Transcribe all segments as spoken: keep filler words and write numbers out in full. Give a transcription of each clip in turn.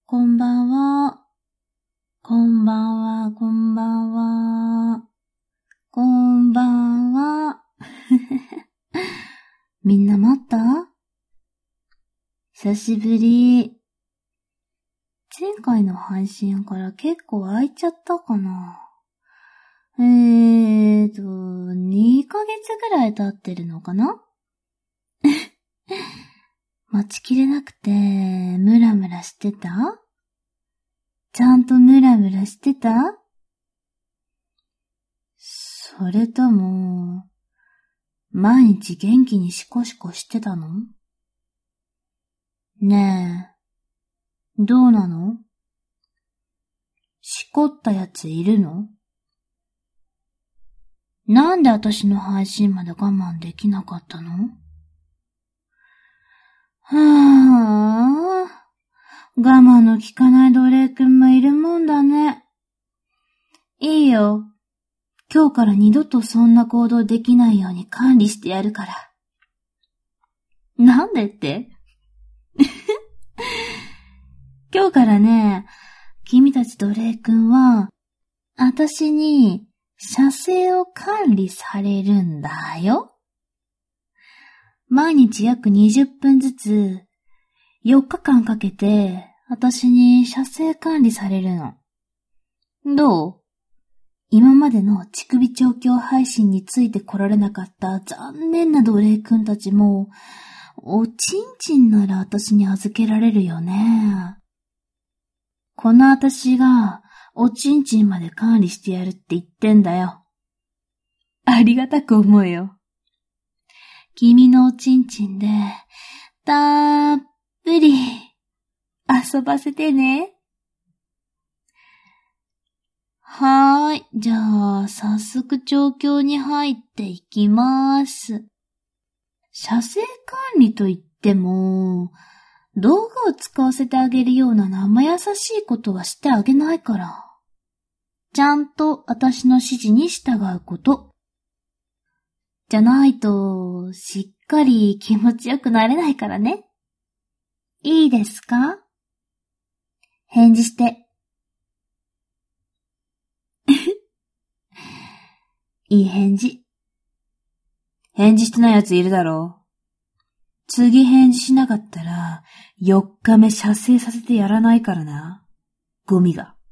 こんばんは。こんばんは、こんばんは。こんばんは。みんな待った？久しぶり。前回の配信から結構空いちゃったかな。えーと、にかげつぐらい経ってるのかな。待ちきれなくて、ムラムラしてた？ちゃんとムラムラしてた？それとも、毎日元気にシコシコしてたの？ねえ、どうなの？しこったやついるの？なんで私の配信まで我慢できなかったの？はぁ、我慢の効かない奴隷くんもいるもんだね。いいよ。今日から二度とそんな行動できないように管理してやるから。なんでって？今日からね、君たち奴隷くんは、あたしに射精を管理されるんだよ。毎日約にじゅっぷんずつ、よっかかんかけて、あたしに射精管理されるの。どう？今までの乳首調教配信について来られなかった残念な奴隷くんたちも、おちんちんならあたしに預けられるよね。このあたしが、おちんちんまで管理してやるって言ってんだよ。ありがたく思うよ。君のおちんちんで、たっぷり、遊ばせてね。はーい。じゃあ、早速調教に入っていきます。射精管理といっても、道具を使わせてあげるような生優しいことはしてあげないから。ちゃんと私の指示に従うこと。じゃないと、しっかり気持ちよくなれないからね。いいですか？返事して。いい返事。返事してないやついるだろう。次返事しなかったら、よっかめ射精させてやらないからな。ゴミが。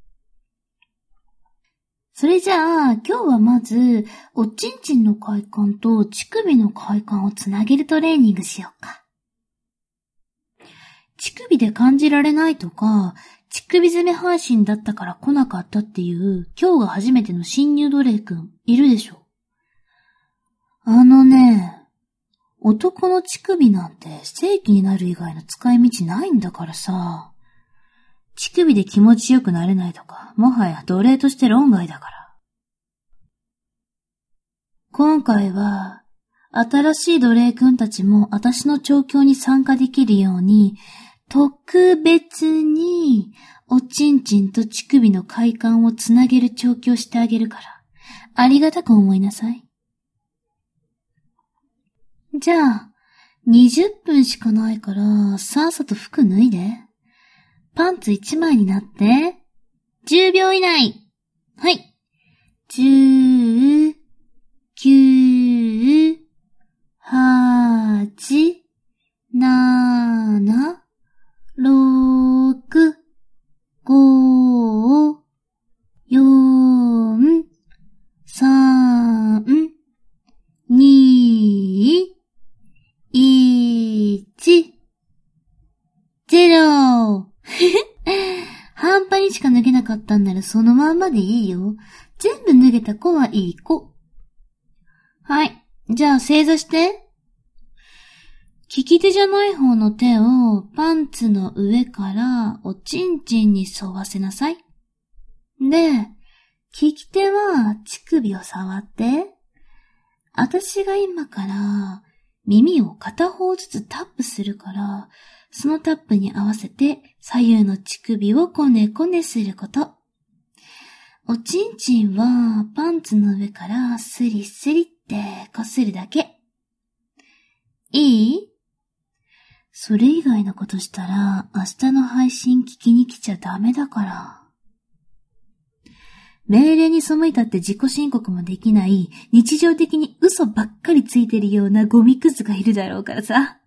それじゃあ、今日はまず、おちんちんの快感と乳首の快感をつなげるトレーニングしようか。乳首で感じられないとか、乳首攻め配信だったから来なかったっていう、今日が初めての新入奴隷くん、いるでしょ。あのね、男の乳首なんて正規になる以外の使い道ないんだからさ。乳首で気持ちよくなれないとか、もはや奴隷として論外だから。今回は、新しい奴隷くんたちも私の調教に参加できるように、特別におちんちんと乳首の快感をつなげる調教してあげるから、ありがたく思いなさい。じゃあ、にじゅっぷんしかないから、さっさと服脱いで。パンツいちまいになって。じゅうびょう以内。はい。じゅう、きゅう、はち、なな、ろく、ご、よん、さん、に、いち、ゼロ。半端にしか脱げなかったんならそのまんまでいいよ。全部脱げた子はいい子。はい。じゃあ正座して。利き手じゃない方の手をパンツの上からおちんちんに沿わせなさい。で、利き手は乳首を触って。私が今から耳を片方ずつタップするから、そのタップに合わせて左右の乳首をこねこねすること。おちんちんはパンツの上からスリスリってこするだけ。いい？ それ以外のことしたら明日の配信聞きに来ちゃダメだから。命令に背いたって自己申告もできない日常的に嘘ばっかりついてるようなゴミクズがいるだろうからさ。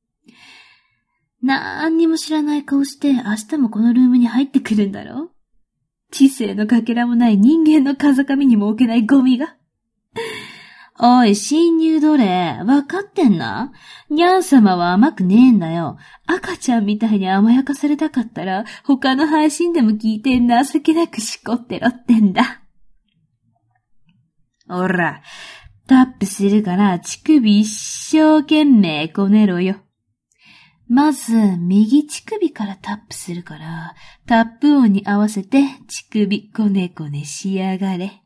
なーんにも知らない顔して明日もこのルームに入ってくるんだろう。知性のかけらもない人間の風上にも置けないゴミが。おい、侵入奴隷、わかってんな？ニャン様は甘くねえんだよ。赤ちゃんみたいに甘やかされたかったら、他の配信でも聞いて情けなくしこってろってんだ。ほら、タップするから乳首一生懸命こねろよ。まず、右乳首からタップするから、タップ音に合わせて乳首こねこねしやがれ。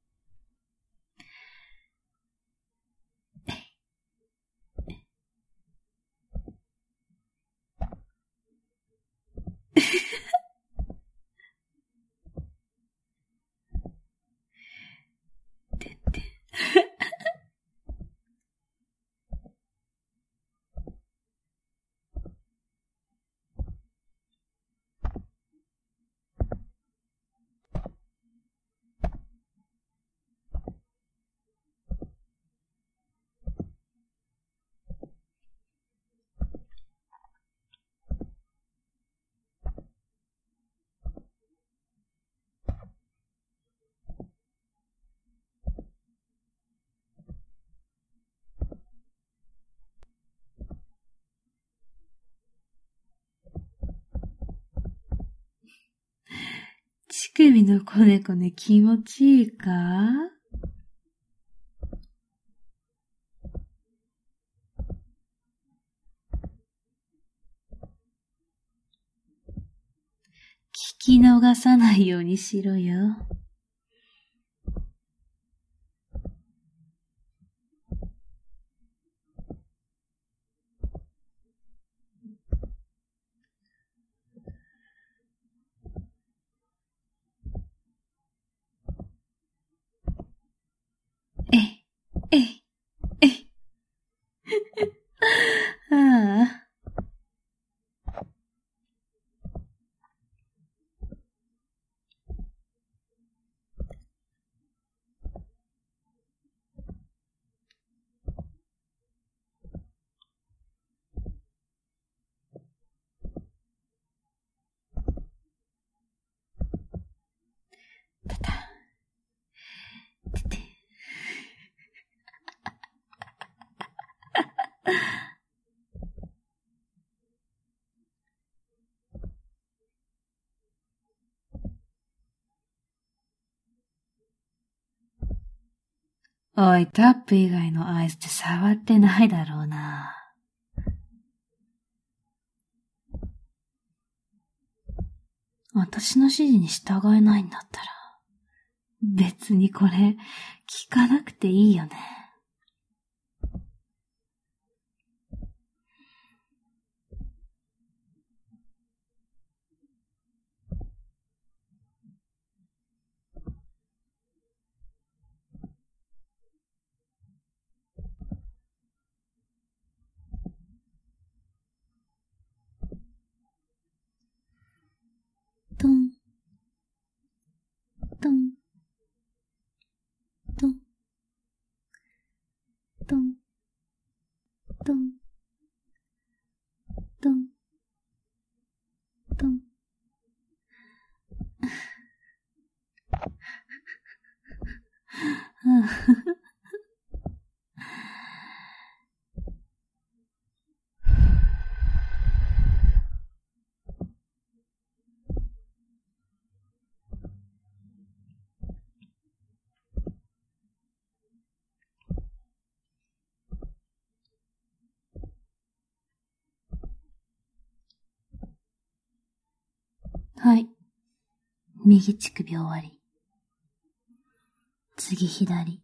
乳首のこねこね気持ちいいか？聞き逃さないようにしろよ。えい、えい、えい。ああ。たた。てて。おい、タップ以外のアイスって触ってないだろうな。私の指示に従えないんだったら、別にこれ、聞かなくていいよね。トン、トン、トン、トン、トン、トン、トン。はい。右乳首終わり。次左。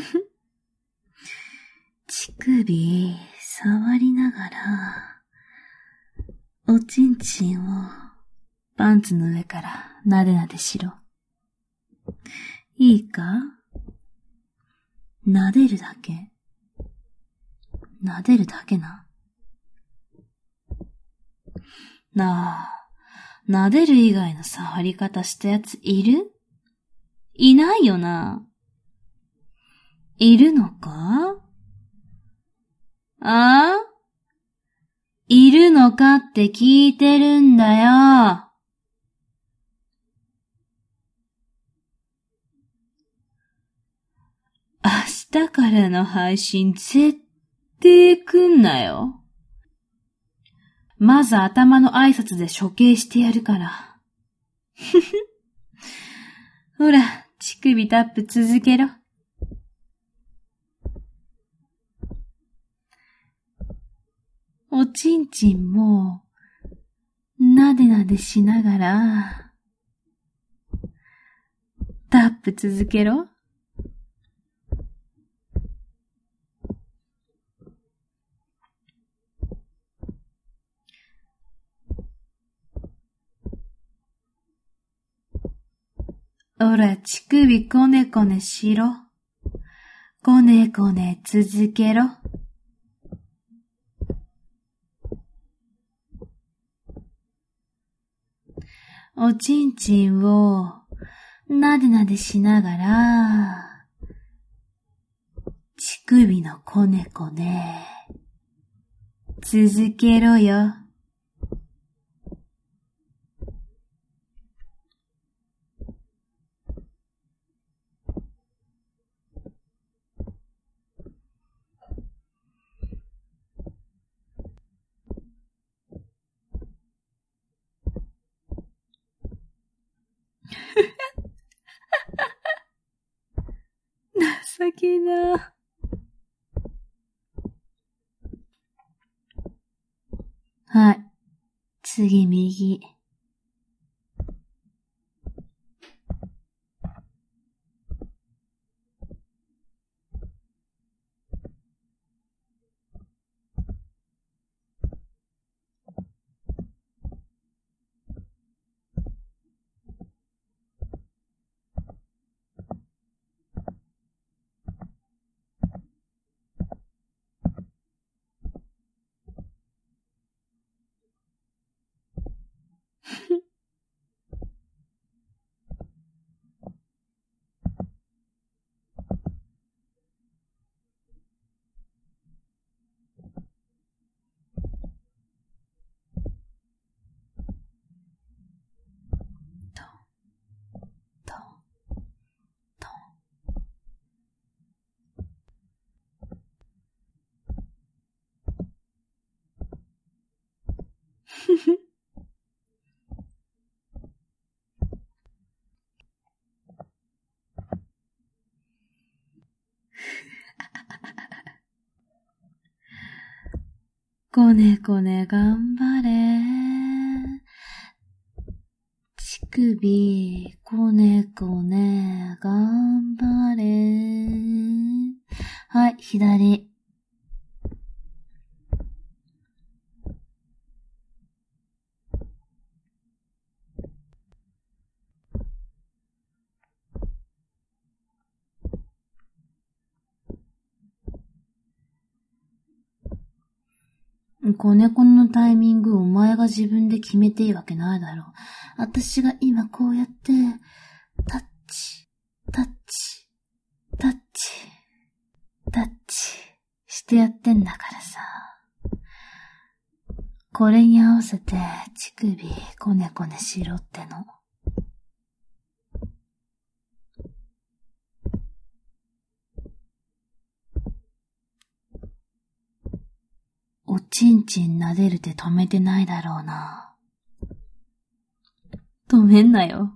乳首、触りながら、おちんちんをパンツの上からなでなでしろ。いいか？なでるだけ。なでるだけな。なあ、なでる以外の触り方したやついる？いないよな。いるのか？ああ？いるのかって聞いてるんだよ。明日からの配信絶対来んなよ。まず頭の挨拶で処刑してやるから。ふふ。ほら、乳首タップ続けろ。おちんちんも、なでなでしながら、タップ続けろ。ほら、乳首こねこねしろ。こねこね続けろ。おちんちんをなでなでしながら、乳首のこねこね、続けろよ。情けな。はい。次右。こねこね頑張れ。乳首、こねこね頑張れ。はい、左。子猫のタイミングお前が自分で決めていいわけないだろう。私が今こうやって、タッチ、タッチ、タッチ、タッチしてやってんだからさ。これに合わせて乳首こねこねしろっての。おちんちん撫でるって止めてないだろうな。止めんなよ。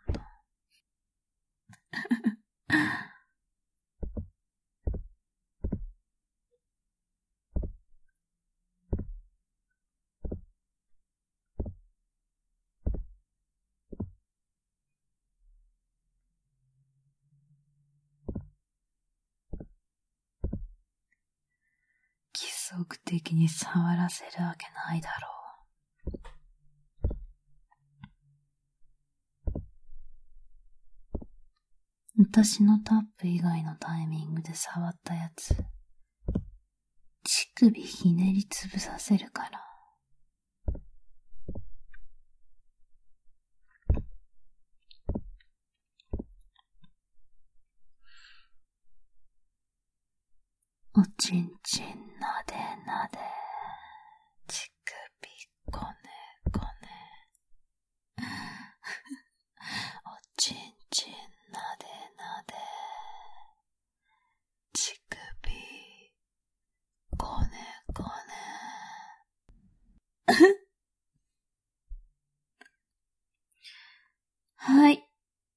どん。規則的に触らせるわけないだろう。私のタップ以外のタイミングで触ったやつ、乳首ひねりつぶさせるから。おちんちんなでなで、乳首こねこね。おちんちんなでなで、乳首こねこね。 はい。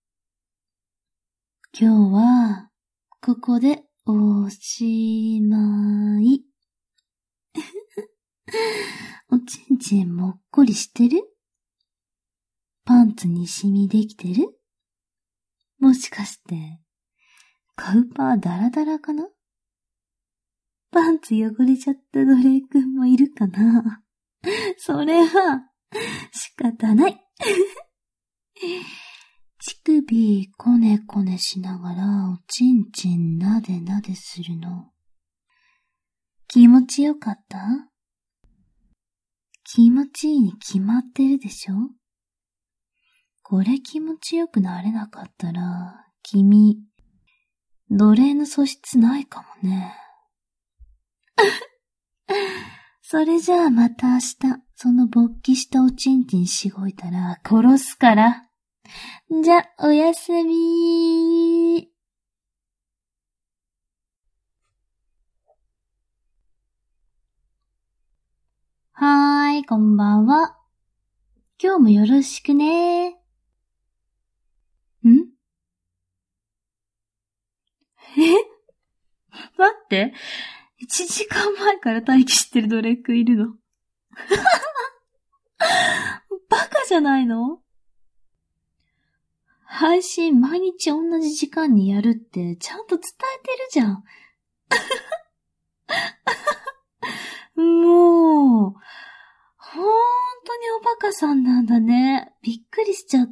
今日は、ここでおしまい。おちんちんもっこりしてる？パンツにシミできてる？もしかして、カウパーダラダラかな？パンツ汚れちゃったドレイくんもいるかな？それは、仕方ない。乳首こねこねしながらおちんちんなでなでするの。気持ちよかった？気持ちいいに決まってるでしょ？これ気持ちよくなれなかったら、君、奴隷の素質ないかもね。それじゃあまた明日、その勃起したおちんちんしごいたら殺すから。じゃ、おやすみー。はーい、こんばんは。今日もよろしくねー。ん？え？待って。一時間前から待機してるドレックいるの。バカじゃないの？配信毎日同じ時間にやるってちゃんと伝えてるじゃん。もう、ほんとにおバカさんなんだね。びっくりしちゃった。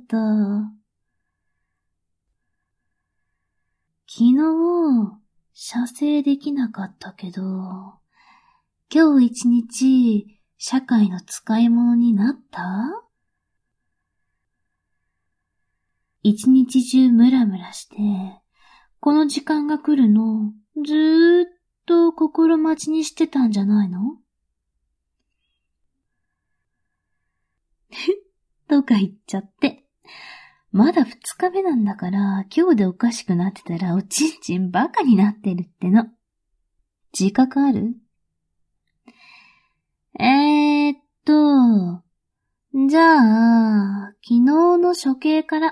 昨日、射精できなかったけど、今日一日、社会の使い物になった？一日中ムラムラして、この時間が来るの、ずーっと心待ちにしてたんじゃないの？とか言っちゃって。まだ二日目なんだから、今日でおかしくなってたらおちんちんバカになってるっての。自覚ある？ えーっと、じゃあ、昨日の処刑から。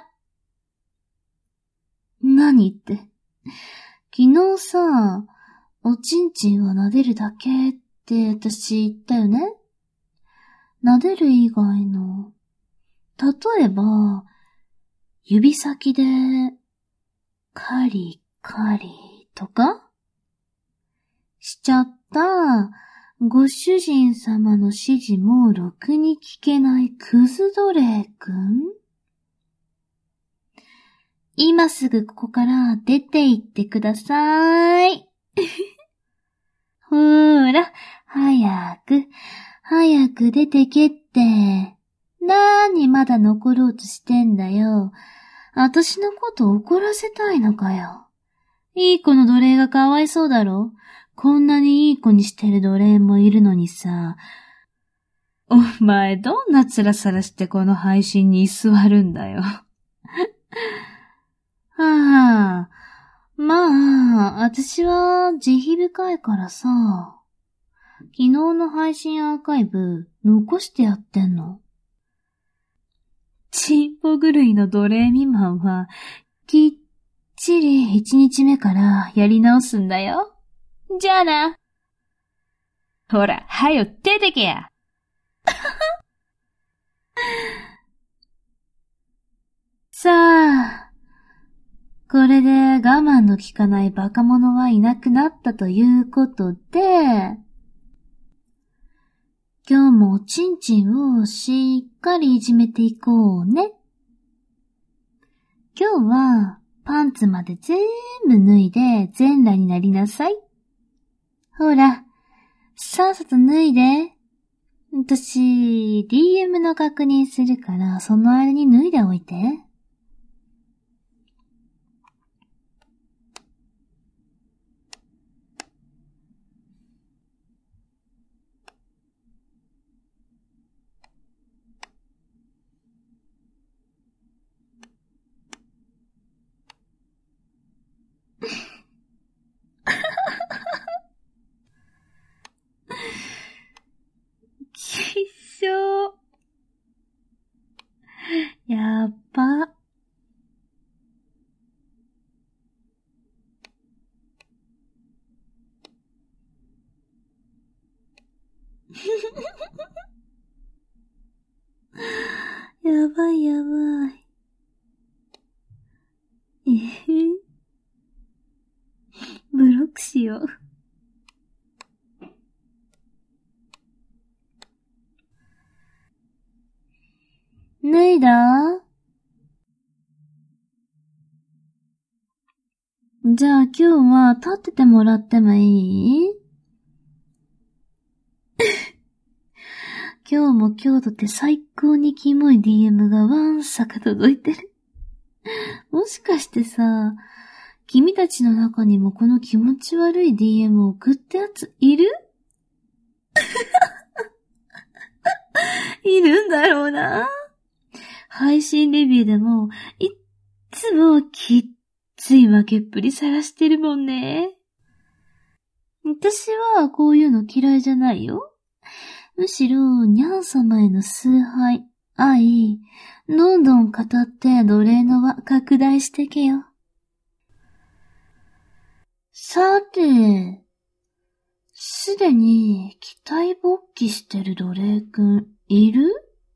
何って。昨日さ、おちんちんは撫でるだけって私言ったよね。撫でる以外の、例えば、指先で、カリカリとかしちゃったご主人様の指示もろくに聞けないクズ奴隷くん？今すぐここから出て行ってください。ほーら、早く、早く出てけって。なーにまだ残ろうとしてんだよ。あたしのこと怒らせたいのかよ。いい子の奴隷がかわいそうだろ。こんなにいい子にしてる奴隷もいるのにさ。お前どんな面さらしてこの配信に居座るんだよ。はあ、まあ、私は慈悲深いからさ。昨日の配信アーカイブ残してやってんの。チンポ狂いの奴隷未満はきっちり一日目からやり直すんだよ。じゃあな。ほら、はよ出てけや。さあ、これで我慢の効かないバカ者はいなくなったということで、今日もおちんちんをしっかりいじめていこうね。今日はパンツまで全部脱いで全裸になりなさい。ほら、さっさと脱いで。私、ディーエム の確認するから、その間に脱いでおいて。きっしょー。やっば。やばいやばい。えへ。ブロックしよう。脱いだ？じゃあ今日は立っててもらってもいい？今日も今日とて最高にキモい ディーエム がわんさか届いてる。もしかしてさ、君たちの中にもこの気持ち悪い ディーエム を送ったやついる？いるんだろうな。配信レビューでもいっつもきっつい負けっぷりさらしてるもんね。私はこういうの嫌いじゃないよ。むしろ、にゃん様への崇拝、愛、どんどん語って奴隷の輪拡大してけよ。さて、すでに期待勃起してる奴隷くん、いる？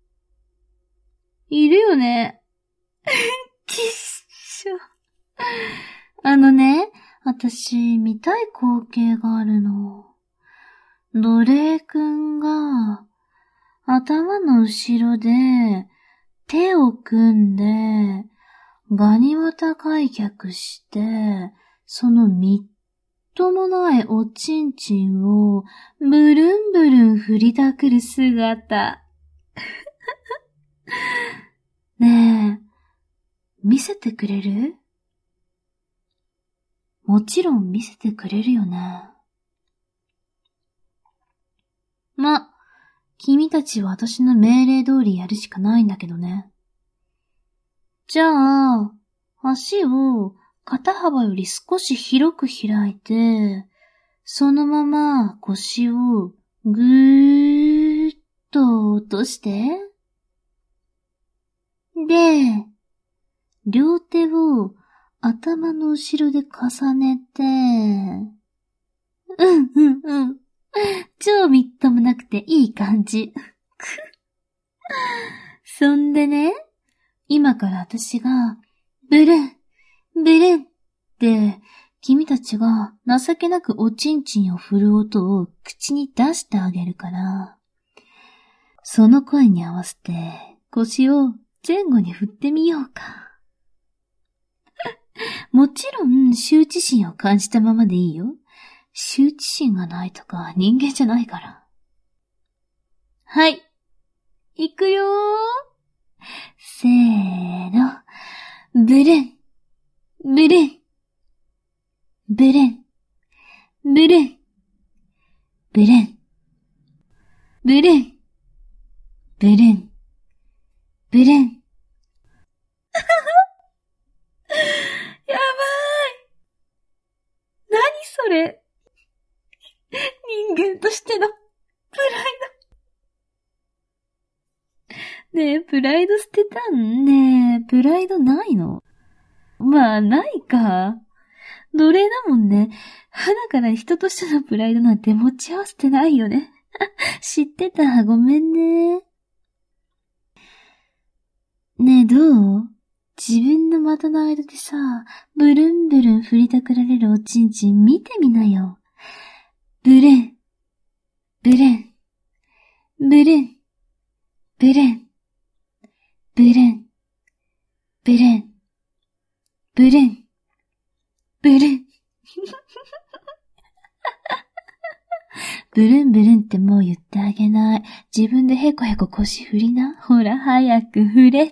いるよね。きっしょ。あのね、私、見たい光景があるの。奴隷くんが、頭の後ろで、手を組んで、ガニ股開脚して、そのみっともないおちんちんを、ブルンブルン振りたくる姿。ねえ、見せてくれる？もちろん見せてくれるよね。ま、君たちは私の命令通りやるしかないんだけどね。じゃあ、足を肩幅より少し広く開いて、そのまま腰をぐーと落として。で、両手を頭の後ろで重ねて、うんうんうん。超みっともなくていい感じ。そんでね、今から私が、ブルン、ブルンって、君たちが情けなくおちんちんを振る音を口に出してあげるから、その声に合わせて腰を前後に振ってみようか。もちろん羞恥心を感じたままでいいよ。羞恥心がないとか人間じゃないから。はい。いくよー。せーの。ブルン。ブルン。ブルン。ブルン。ブルン。ブルン。ブルン。ブルン。やばい。何それ。人間としてのプライド。ねえ、プライド捨てたん？ねえ、プライドないの？まあ、ないか。奴隷だもんね。花から人としてのプライドなんて持ち合わせてないよね。知ってた。ごめんね。ねえ、どう？自分の股の間でさ、ブルンブルン振りたくられるおちんちん見てみなよ。ブルン、ブルン、ブルン、ブルン、ブルン、ブルン、ブルン、ブルン。ブルンブルンってもう言ってあげない。自分でへこへこ腰振りな。ほら、早く振れって。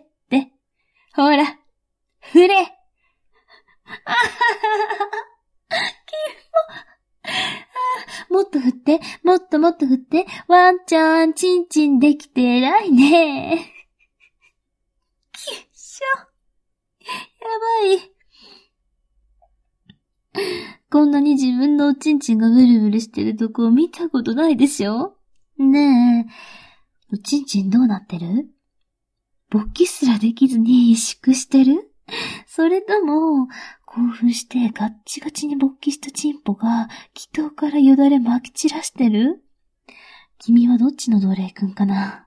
ほら、振れ。あははは。もっと振って、もっともっと振って。ワンちゃん、チンチンできて偉いね。きっしょ。やばい。こんなに自分のおちんちんがブルブルしてるとこを見たことないでしょ？ねえ、おちんちんどうなってる？勃起すらできずに萎縮してる？それとも、興奮してガッチガチに勃起したチンポが気筒からよだれ撒き散らしてる？君はどっちの奴隷くんかな？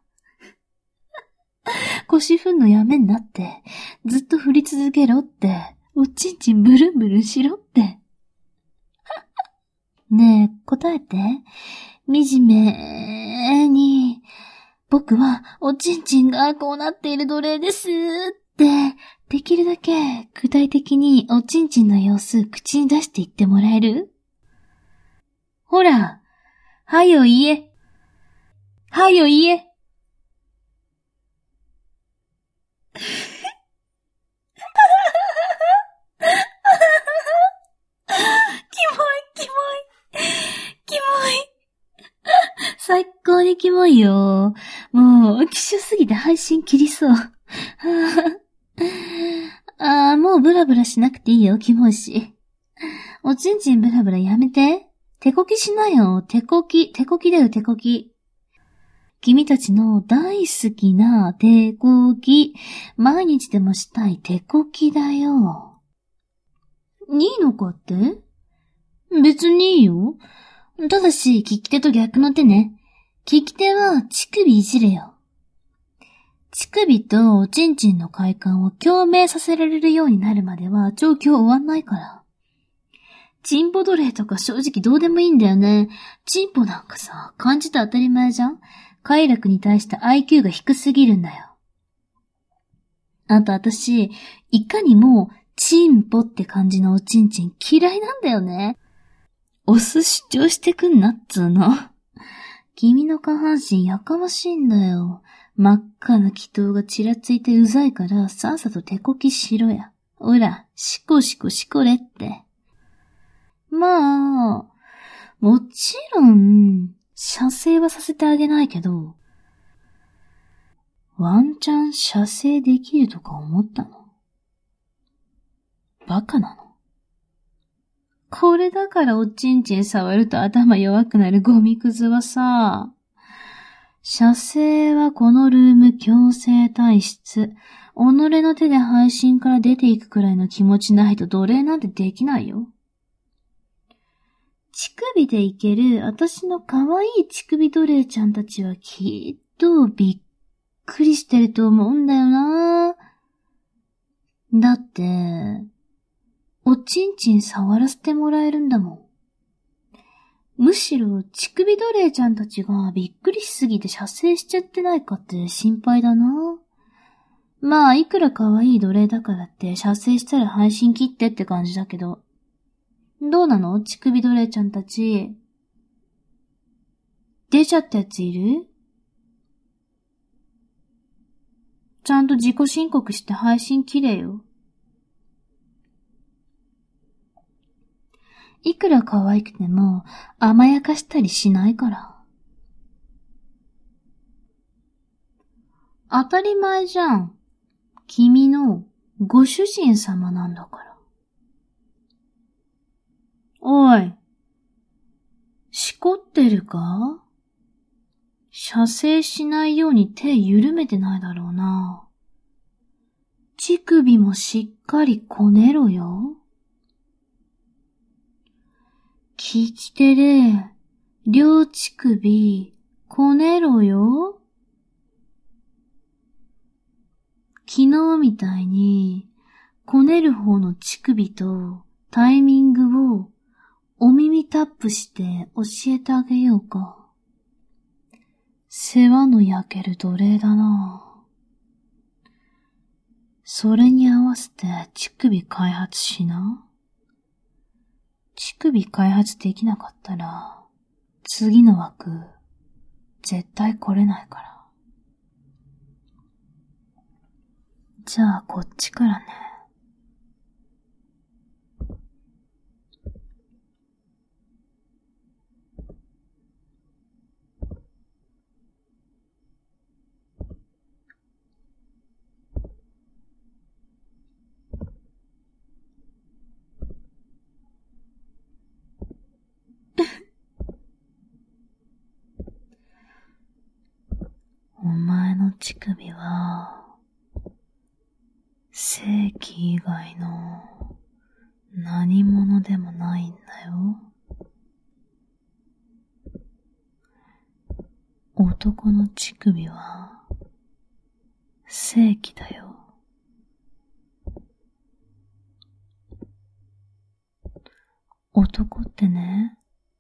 腰振んのやめんなって、ずっと振り続けろって、おちんちんブルンブルンしろって。ねえ、答えて。惨めに、僕はおちんちんがこうなっている奴隷ですって、できるだけ具体的におちんちんの様子口に出して言ってもらえる？ほら、はよ言え。はよ言え。最高にキモいよ。もう、希少すぎて配信切りそう。あー、もうブラブラしなくていいよ、キモいし。おちんちんブラブラやめて。手こきしなよ、手こき、手こきだよ、手こき。君たちの大好きな手こき。毎日でもしたい手こきだよ。いいのかって？別にいいよ。ただし、利き手と逆の手ね。利き手は乳首いじれよ。乳首とおちんちんの快感を共鳴させられるようになるまでは調教終わんないから。チンポ奴隷とか正直どうでもいいんだよね。チンポなんかさ、感じて当たり前じゃん？快楽に対して アイキュー が低すぎるんだよ。あと私、いかにもチンポって感じのおちんちん嫌いなんだよね。オス主張してくんなっつーの。君の下半身やかましいんだよ。真っ赤な気筒がちらついてうざいからさっさと手こきしろや。おら、しこしこしこれって。まあ、もちろん、射精はさせてあげないけど、ワンチャン射精できるとか思ったの？バカなの？これだからおちんちん触ると頭弱くなるゴミくずはさ、 射精はこのルーム強制体質。己の手で配信から出ていくくらいの気持ちないと奴隷なんてできないよ。乳首でいける私の可愛い乳首奴隷ちゃんたちはきっとびっくりしてると思うんだよな。だって、おちんちん触らせてもらえるんだもん。むしろ乳首奴隷ちゃんたちがびっくりしすぎて射精しちゃってないかって心配だな。まあいくら可愛い奴隷だからって射精したら配信切ってって感じだけど。どうなの？乳首奴隷ちゃんたち。出ちゃったやついる？ちゃんと自己申告して配信切れよ。いくら可愛くても甘やかしたりしないから。当たり前じゃん。君のご主人様なんだから。おい。しこってるか？射精しないように手緩めてないだろうな。乳首もしっかりこねろよ。聞き手で、両乳首、こねろよ。昨日みたいに、こねる方の乳首とタイミングをお耳タップして教えてあげようか。世話の焼ける奴隷だな。それに合わせて乳首開発しな。乳首開発できなかったら、次の枠、絶対来れないから。じゃあこっちからね。お前の乳首は、性器以外の何者でもないんだよ。男の乳首は、性器だよ。男ってね、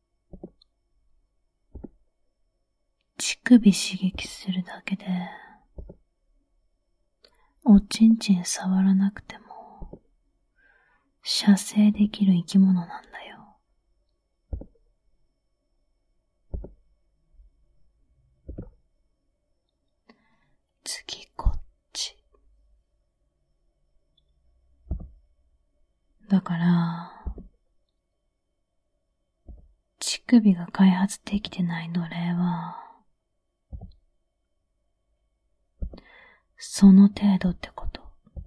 乳首刺激するだけで、おちんちん触らなくても、射精できる生き物なんだよ。次こっち。だから、乳首が開発できてない奴隷は、その程度ってこと。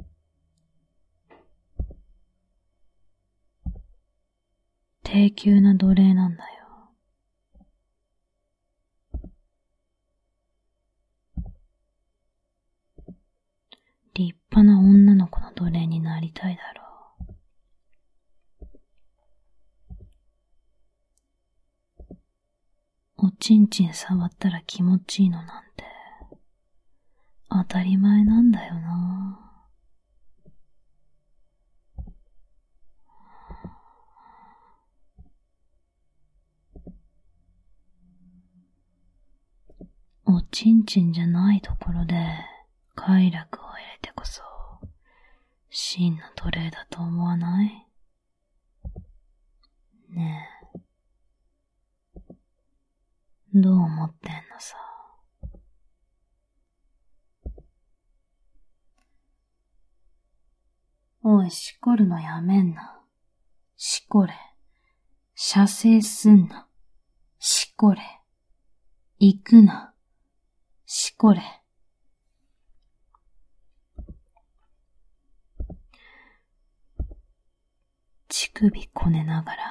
低級な奴隷なんだよ。立派な女の子の奴隷になりたいだろう。おちんちん触ったら気持ちいいのなんて、当たり前なんだよな。おちんちんじゃないところで快楽を得れてこそ真の奴隷だと思わない？ねえ、どう思ってんのさ。おい、しこるのやめんな。しこれ。射精すんな。しこれ。行くな。しこれ。乳首こねながら、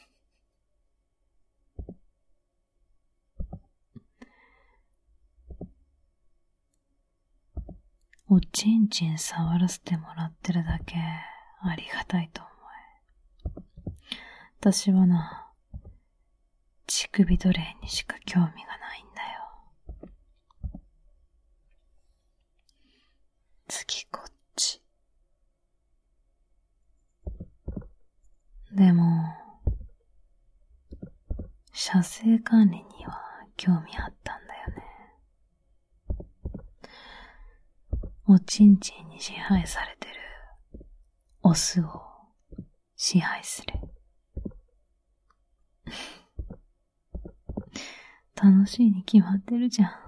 おちんちん触らせてもらってるだけありがたいと思え。私はな、乳首奴隷にしか興味がないんだよ。次こっち。でも、射精管理には興味あったんだよね。おちんちんに支配されてるオスを支配する。楽しいに決まってるじゃん。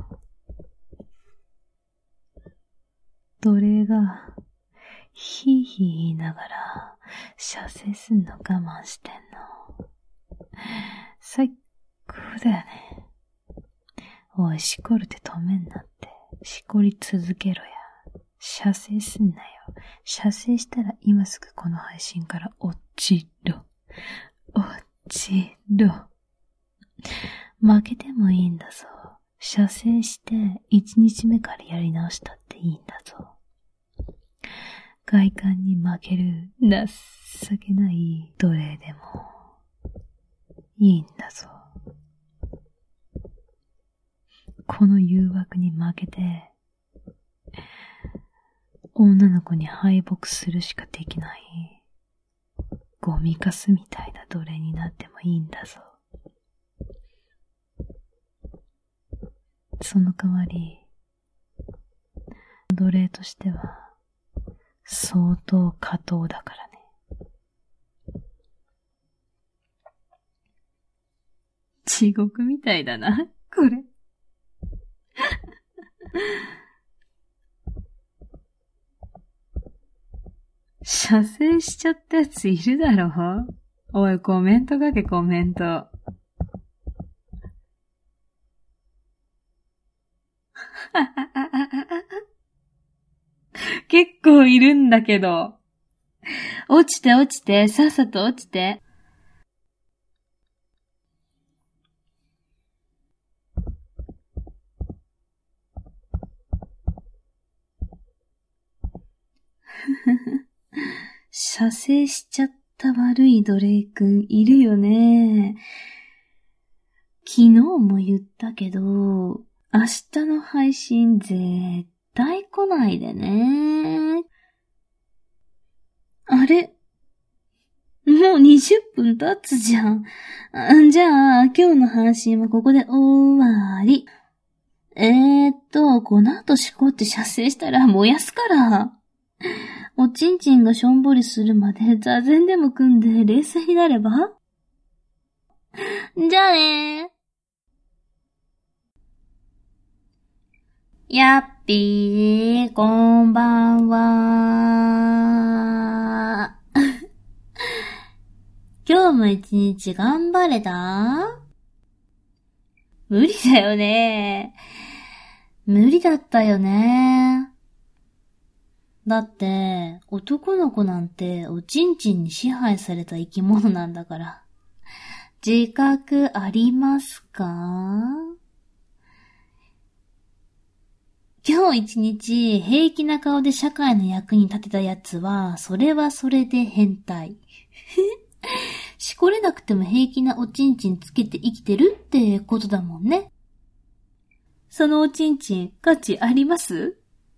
奴隷がヒーヒー言いながら射精すんの我慢してんの。最高だよね。おい、しこるって止めんなって。しこり続けろや。射精すんなよ。射精したら今すぐこの配信から落ちろ。落ちろ。負けてもいいんだぞ。射精して一日目からやり直したっていいんだぞ。快感に負ける情けない奴隷でもいいんだぞ。この誘惑に負けて女の子に敗北するしかできないゴミカスみたいな奴隷になってもいいんだぞ。その代わり奴隷としては相当過当だからね。地獄みたいだな、これ。射精しちゃったやついるだろ。おい、コメント書け、コメント。結構いるんだけど。落ちて落ちて、さっさと落ちて。射精しちゃった悪い奴隷くんいるよね。昨日も言ったけど、明日の配信絶対来ないでね。あれ？もうにじゅっぷん経つじゃん。じゃあ、今日の配信はここで終わり。えーっと、この後しこって射精したら燃やすから。おちんちんがしょんぼりするまで座禅でも組んで冷静になれば？じゃあねー。やっぴー、こんばんは。今日も一日頑張れた？無理だよね。無理だったよね。だって、男の子なんておちんちんに支配された生き物なんだから。自覚ありますか？今日一日平気な顔で社会の役に立てたやつは、それはそれで変態。しこれなくても平気なおちんちんつけて生きてるってことだもんね。そのおちんちん価値あります？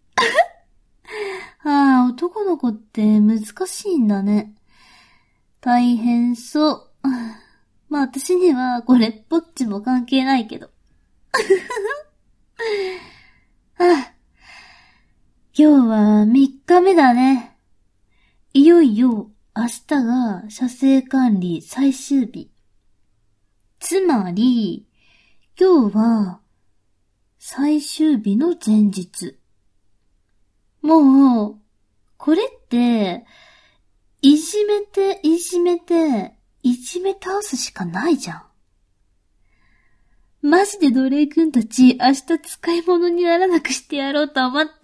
ああ、男の子って難しいんだね。大変そう。まあ私にはこれっぽっちも関係ないけど。はあ、今日はみっかめだね。いよいよ明日が射精管理最終日。つまり、今日は最終日の前日。もう、これって、いじめて、いじめて、いじめ倒すしかないじゃん。マジで奴隷くんたち、明日使い物にならなくしてやろうと思って。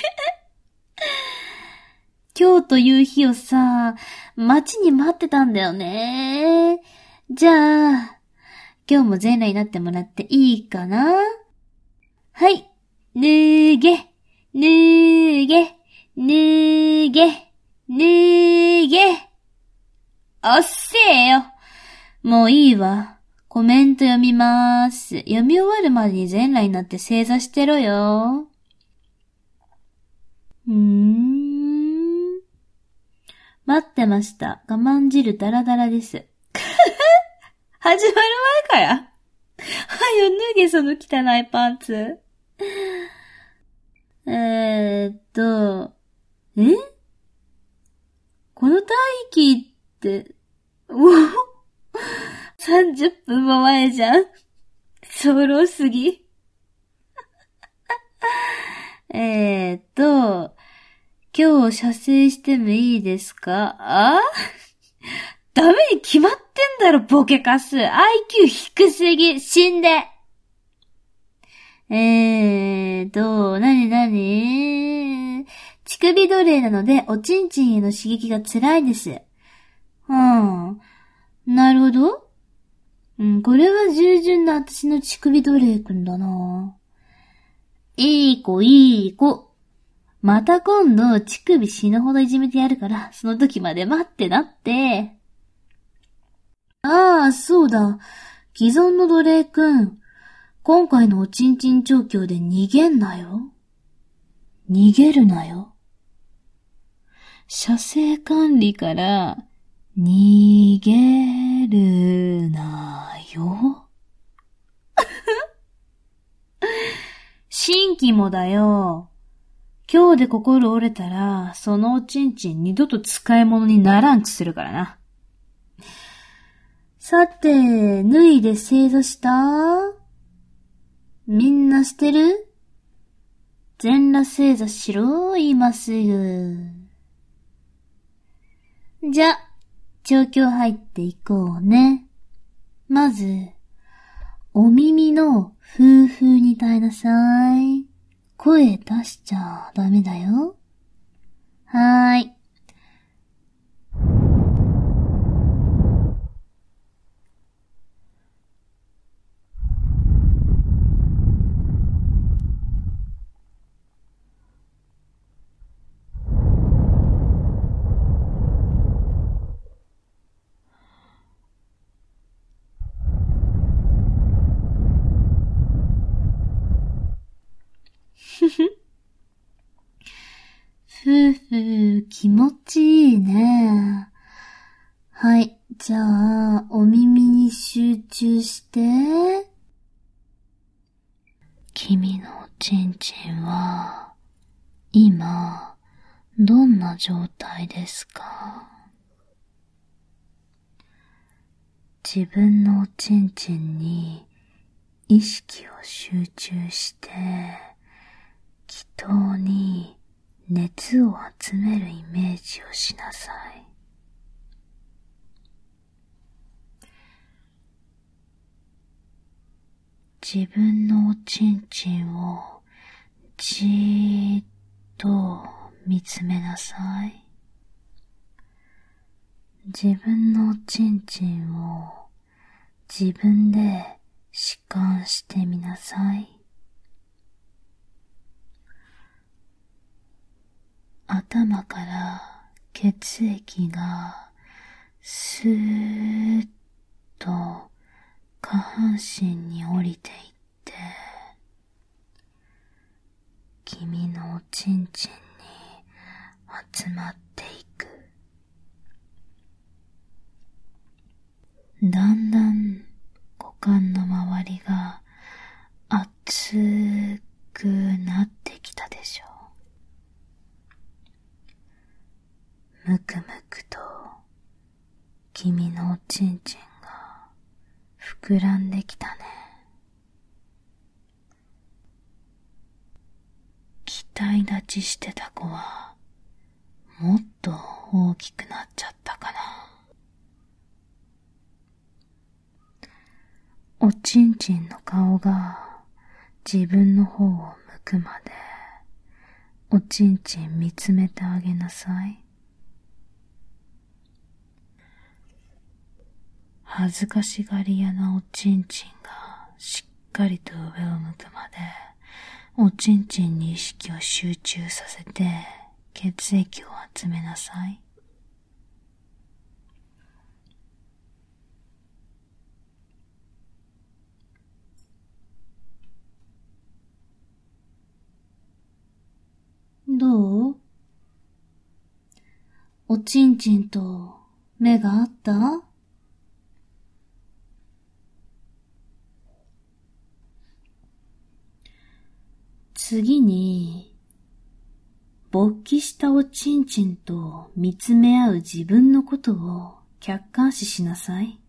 今日という日をさ、待ちに待ってたんだよね。じゃあ、今日も全裸になってもらっていいかな？はい。脱げ、脱げ、脱げ、脱げ。おっせえよ。もういいわ。コメント読みまーす。読み終わるまでに全裸になって正座してろよ。うーん。待ってました。我慢汁ダラダラです。始まる前から。はよ、脱げその汚いパンツ。えーっと、え？この待機って、もう、さんじゅっぷんも前じゃん。早漏すぎ。えーっと、今日射精してもいいですか？あ？ダメに決まってんだろ、ボケカス。アイキュー 低すぎ、死んで。えーと、なになに？乳首奴隷なので、おちんちんへの刺激が辛いです。うん。なるほど。うん、これは従順な私の乳首奴隷くんだな。いい子、いい子。また今度、乳首死ぬほどいじめてやるから、その時まで待ってなって。ああ、そうだ。既存の奴隷くん。今回のおちんちん調教で逃げんなよ。逃げるなよ。射精管理から逃げるなよ。新規もだよ。今日で心折れたら、そのおちんちん二度と使い物にならんちするからな。さて、脱いで正座した？みんなしてる？全裸正座しろ、今すぐ。じゃ、調教入っていこうね。まず、お耳のふーふーに耐えなさい。声出しちゃダメだよ。はーい。ふうふう、気持ちいいね。はい、じゃあ、お耳に集中して。君のおちんちんは、今、どんな状態ですか？自分のおちんちんに意識を集中して、気筒に熱を集めるイメージをしなさい。自分のおちんちんをじーっと見つめなさい。自分のおちんちんを自分で弛緩してみなさい。頭から血液がスーッと下半身に降りていって、君のおちんちんに集まっていく。だんだん股間の周りが熱くなってきたでしょう。むくむくと君のおちんちんが膨らんできたね。 体立ちしてた子は、もっと大きくなっちゃったかな。おちんちんの顔が自分の方を向くまで、おちんちん見つめてあげなさい。恥ずかしがり屋なおちんちんがしっかりと上を向くまで、おちんちんに意識を集中させて血液を集めなさい。 どう？おちんちんと目が合った？次に、勃起したおちんちんと見つめ合う自分のことを客観視しなさい。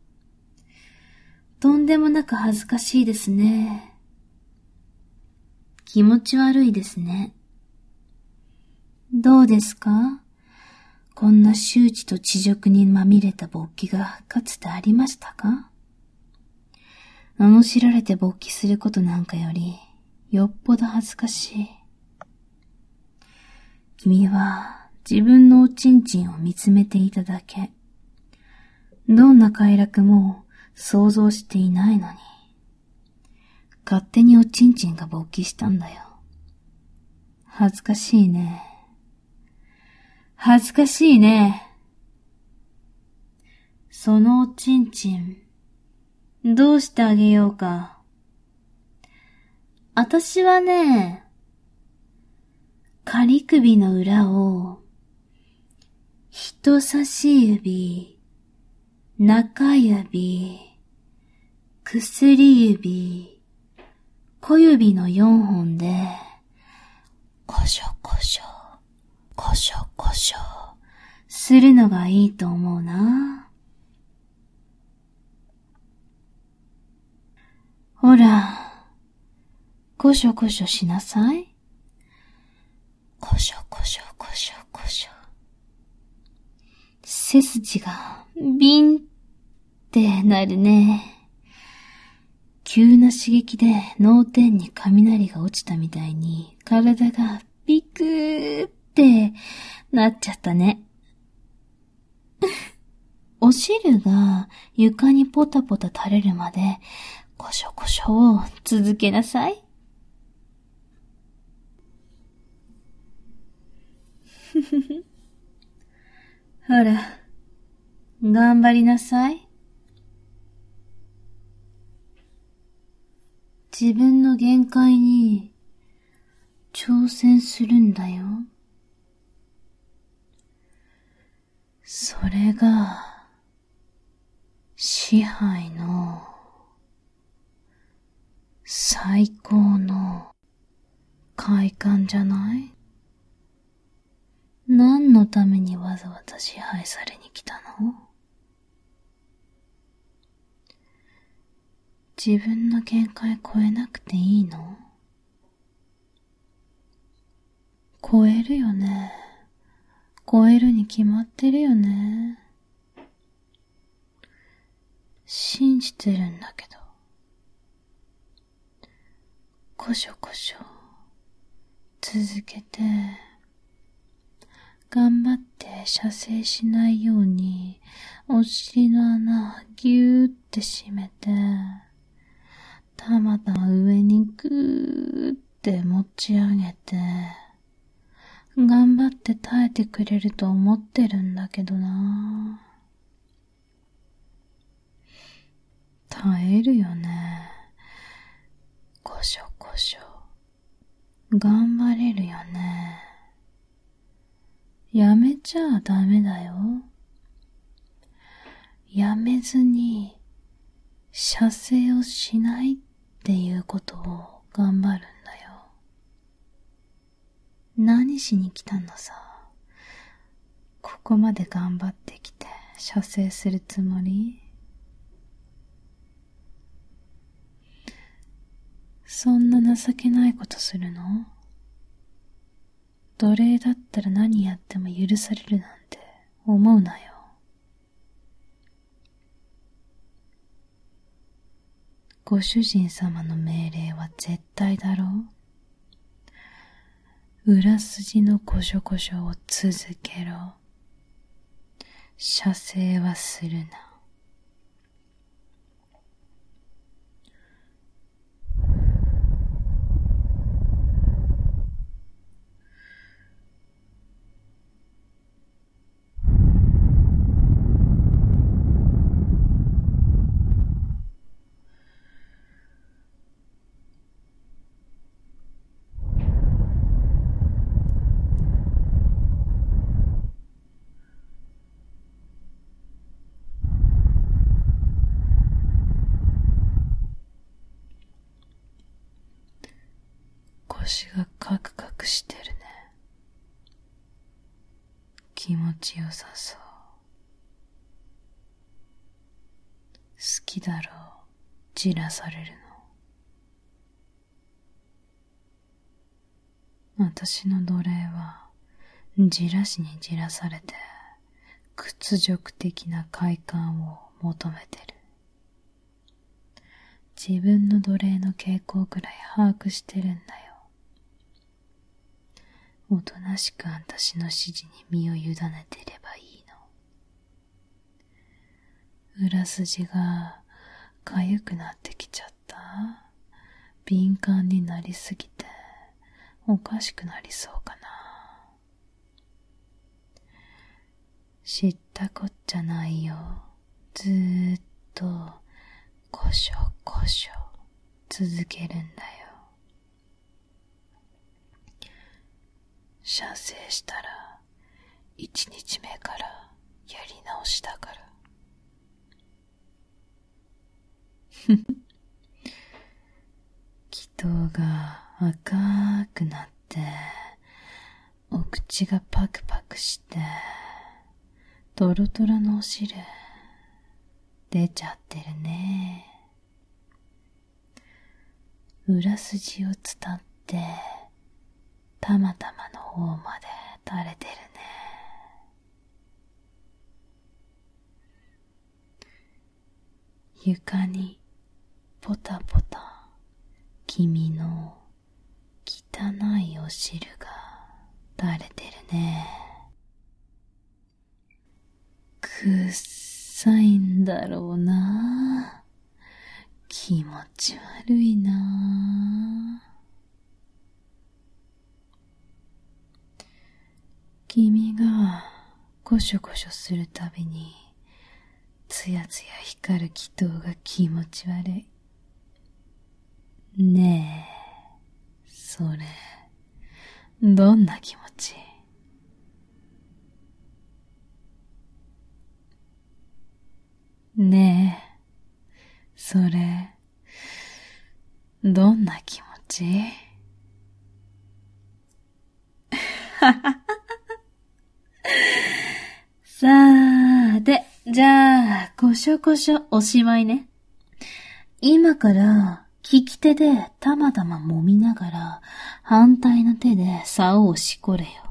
とんでもなく恥ずかしいですね。気持ち悪いですね。どうですか？こんな羞恥と恥辱にまみれた勃起がかつてありましたか？罵られて勃起することなんかよりよっぽど恥ずかしい。君は自分のおちんちんを見つめていただけ。どんな快楽も想像していないのに、勝手におちんちんが勃起したんだよ。恥ずかしいね。恥ずかしいね。そのおちんちん、どうしてあげようか。あたしはね、仮首の裏を、人差し指、中指、薬指、小指の四本で、 コショコショ、コショコショ、 するのがいいと思うな。ほら、コショコショしなさい。 コショコショコショコショ。 背筋がビンってなるね。急な刺激で脳天に雷が落ちたみたいに体がビクーってなっちゃったね。お汁が床にポタポタ垂れるまでコショコショを続けなさい。ほら、頑張りなさい。自分の限界に挑戦するんだよ。それが支配の最高の快感じゃない？何のためにわざわざ支配されに来たの？自分の限界超えなくていいの？超えるよね。超えるに決まってるよね。信じてるんだけど。コショコショ続けて、頑張って射精しないようにお尻の穴ギューって締めて、たまたま上にグーって持ち上げて、頑張って耐えてくれると思ってるんだけどな。耐えるよね。コショコショ。頑張れるよね。やめちゃダメだよ。やめずに射精をしないっていうことを頑張るんだよ。何しに来たのさ。ここまで頑張ってきて射精するつもり？そんな情けないことするの？ 奴隷だったら何やっても許されるなんて思うなよ。ご主人様の命令は絶対だろう。裏筋のこしょこしょを続けろ。射精はするな。腰がカクカクしてるね。気持ちよさそう。好きだろう、じらされるの。私の奴隷はじらしにじらされて屈辱的な快感を求めてる。自分の奴隷の傾向くらい把握してるんだよ。おとなしく私の指示に身を委ねてればいいの。裏筋がかゆくなってきちゃった。敏感になりすぎておかしくなりそうかな。知ったこっちゃないよ。ずーっとこしょこしょ続けるんだよ。射精したら一日目からやり直しだから。気筒が赤くなってお口がパクパクしてトロトロのお汁出ちゃってるね。裏筋を伝ってたまたまの方まで垂れてるね。床にポタポタ君の汚いお汁が垂れてるね。くっさいんだろうな。気持ち悪いな。君がコショコショするたびにつやつや光る気筒が気持ち悪い。ねえ、それどんな気持ち？ねえ、それどんな気持ち？さーて、じゃあ、こしょこしょおしまいね。今から利き手でたまたま揉みながら反対の手で竿をしこれよ。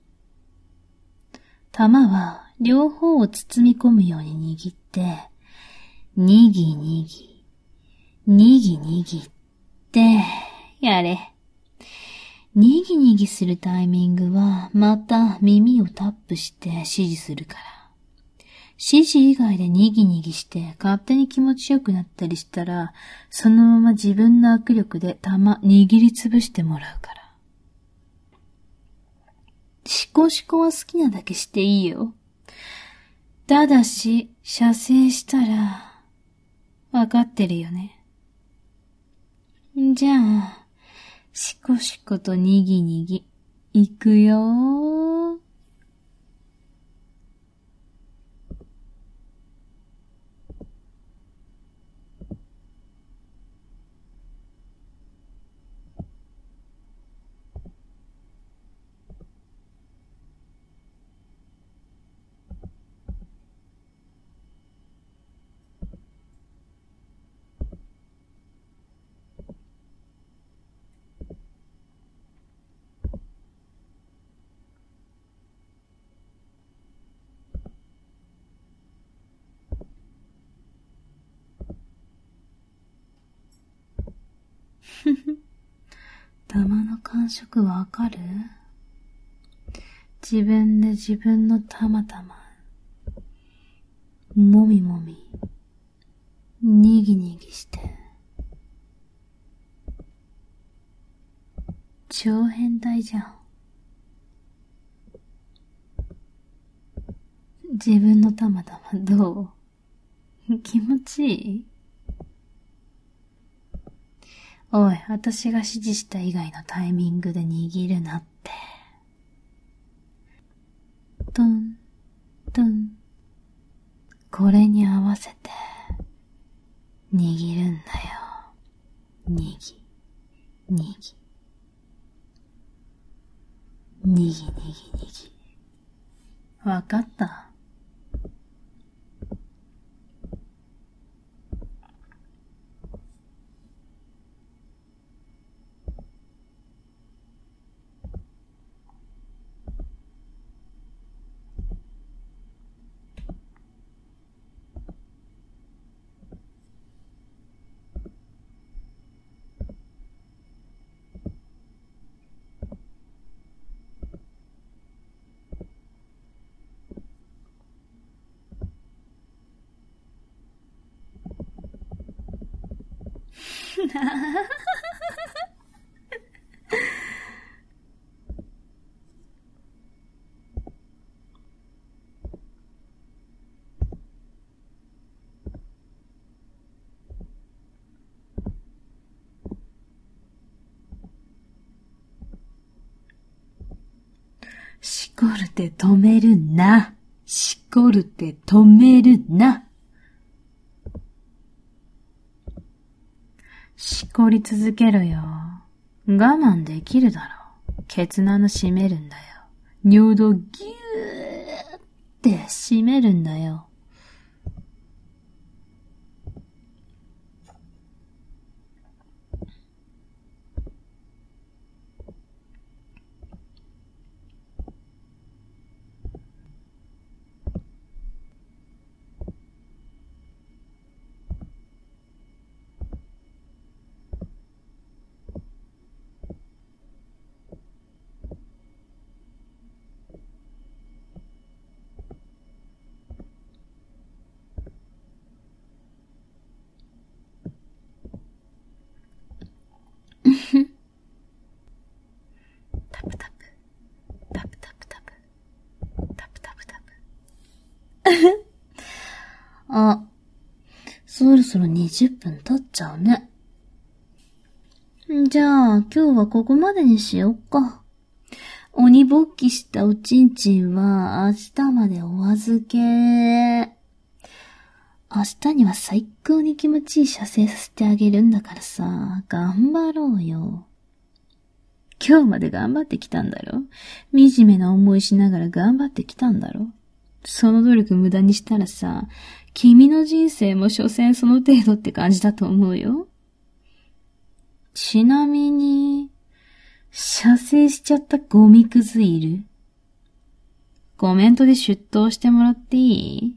玉は両方を包み込むように握って、にぎにぎ、にぎにぎってやれ。にぎにぎするタイミングはまた耳をタップして指示するから。指示以外でにぎにぎして勝手に気持ちよくなったりしたら、そのまま自分の握力で玉握りつぶしてもらうから。シコシコは好きなだけしていいよ。ただし、射精したら、わかってるよね。じゃあ、シコシコとにぎにぎ、いくよー。 玉の感触わかる？自分で自分の玉玉、もみもみ、にぎにぎして、超変態じゃん。自分の玉玉どう？気持ちいい？おい、私が指示した以外のタイミングで握るなって。トン、トン。これに合わせて、握るんだよ。にぎ、にぎ。にぎにぎにぎ。わかった？しこるて止めるな。しこるて止めるな。しこり続けろよ。我慢できるだろう。ケツの穴閉めるんだよ。尿道ギューって閉めるんだよ。タプタプ、タプタプタプ、タプタプタプ。あ、そろそろにじゅっぷん経っちゃうね。じゃあ、今日はここまでにしよっか。鬼ぼっきしたおちんちんは明日までお預け。明日には最高に気持ちいい射精させてあげるんだからさ、頑張ろうよ。今日まで頑張ってきたんだろ？惨めな思いしながら頑張ってきたんだろ？その努力無駄にしたらさ、君の人生も所詮その程度って感じだと思うよ。ちなみに、射精しちゃったゴミくずいる？コメントで出頭してもらっていい？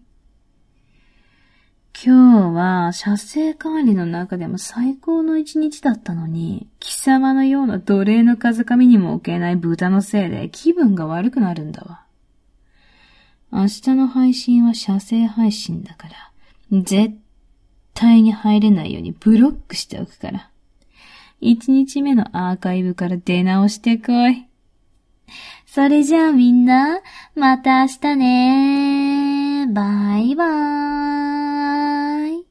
今日は射精管理の中でも最高の一日だったのに、貴様のような奴隷の風上にも置けない豚のせいで気分が悪くなるんだわ。明日の配信は射精配信だから、絶対に入れないようにブロックしておくから。一日目のアーカイブから出直してこい。それじゃあみんな、また明日ねー。バイバーイ。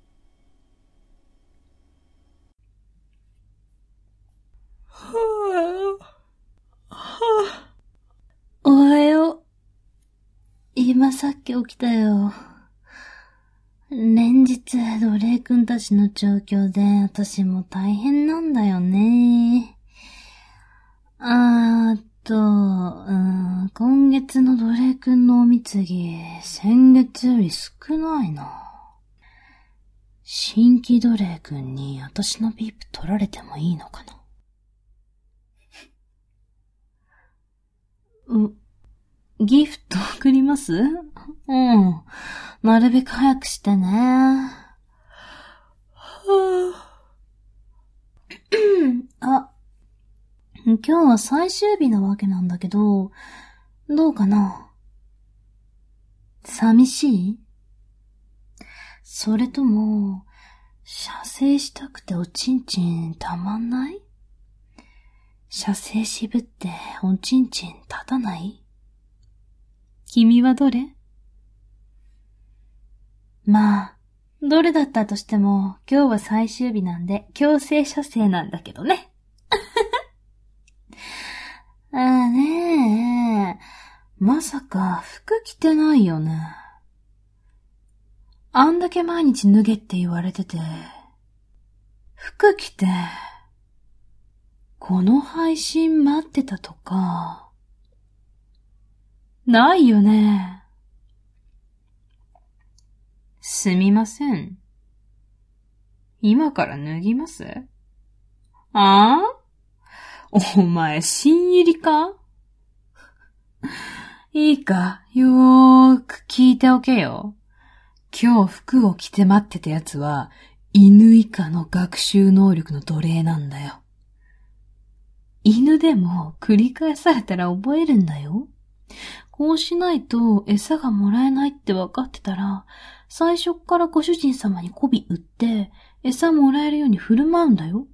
はぁ、はぁ。おはよう。今さっき起きたよ。連日、奴隷くんたちの状況で私も大変なんだよね。あーっと、うん、今月の奴隷くんのお貢ぎ、先月より少ないな。新規奴隷くんに私のビープ取られてもいいのかな。う、ギフト送ります？うん。なるべく早くしてね。はぁ。あ、 今日は最終日なわけなんだけど、どうかな？寂しい？それとも、射精したくておちんちんたまんない？射精渋っておちんちん立たない？君はどれ？まあ、どれだったとしても、今日は最終日なんで強制射精なんだけどね。ああねえ、まさか服着てないよね。あんだけ毎日脱げって言われてて、服着て、この配信待ってたとか、ないよね。すみません。今から脱ぎます？ああ？お前、新入りか？いいか、よーく聞いておけよ。今日服を着て待ってたやつは、犬以下の学習能力の奴隷なんだよ。犬でも繰り返されたら覚えるんだよ。こうしないと餌がもらえないって分かってたら、最初っからご主人様に媚び売って、餌もらえるように振る舞うんだよ。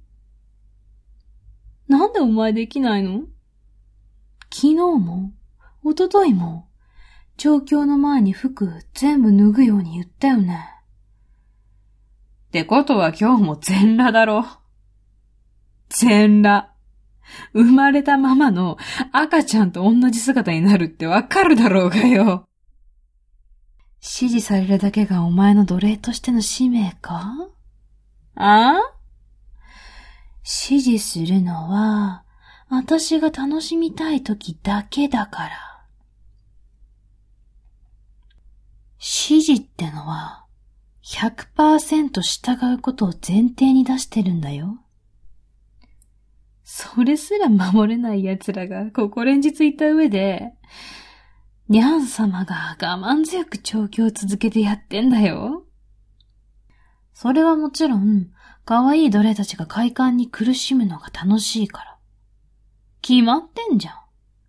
なんでお前できないの？昨日も、一昨日も、調教の前に服全部脱ぐように言ったよね。ってことは今日も全裸だろ。全裸。生まれたままの赤ちゃんと同じ姿になるってわかるだろうがよ。指示されるだけがお前の奴隷としての使命か？ああ？指示するのは、私が楽しみたい時だけだから。指示ってのは、ひゃくパーセント 従うことを前提に出してるんだよ。それすら守れない奴らがここ連日いた上で、ニャン様が我慢強く調教を続けてやってんだよ。それはもちろん、可愛い奴隷たちが快感に苦しむのが楽しいから。決まってんじゃん。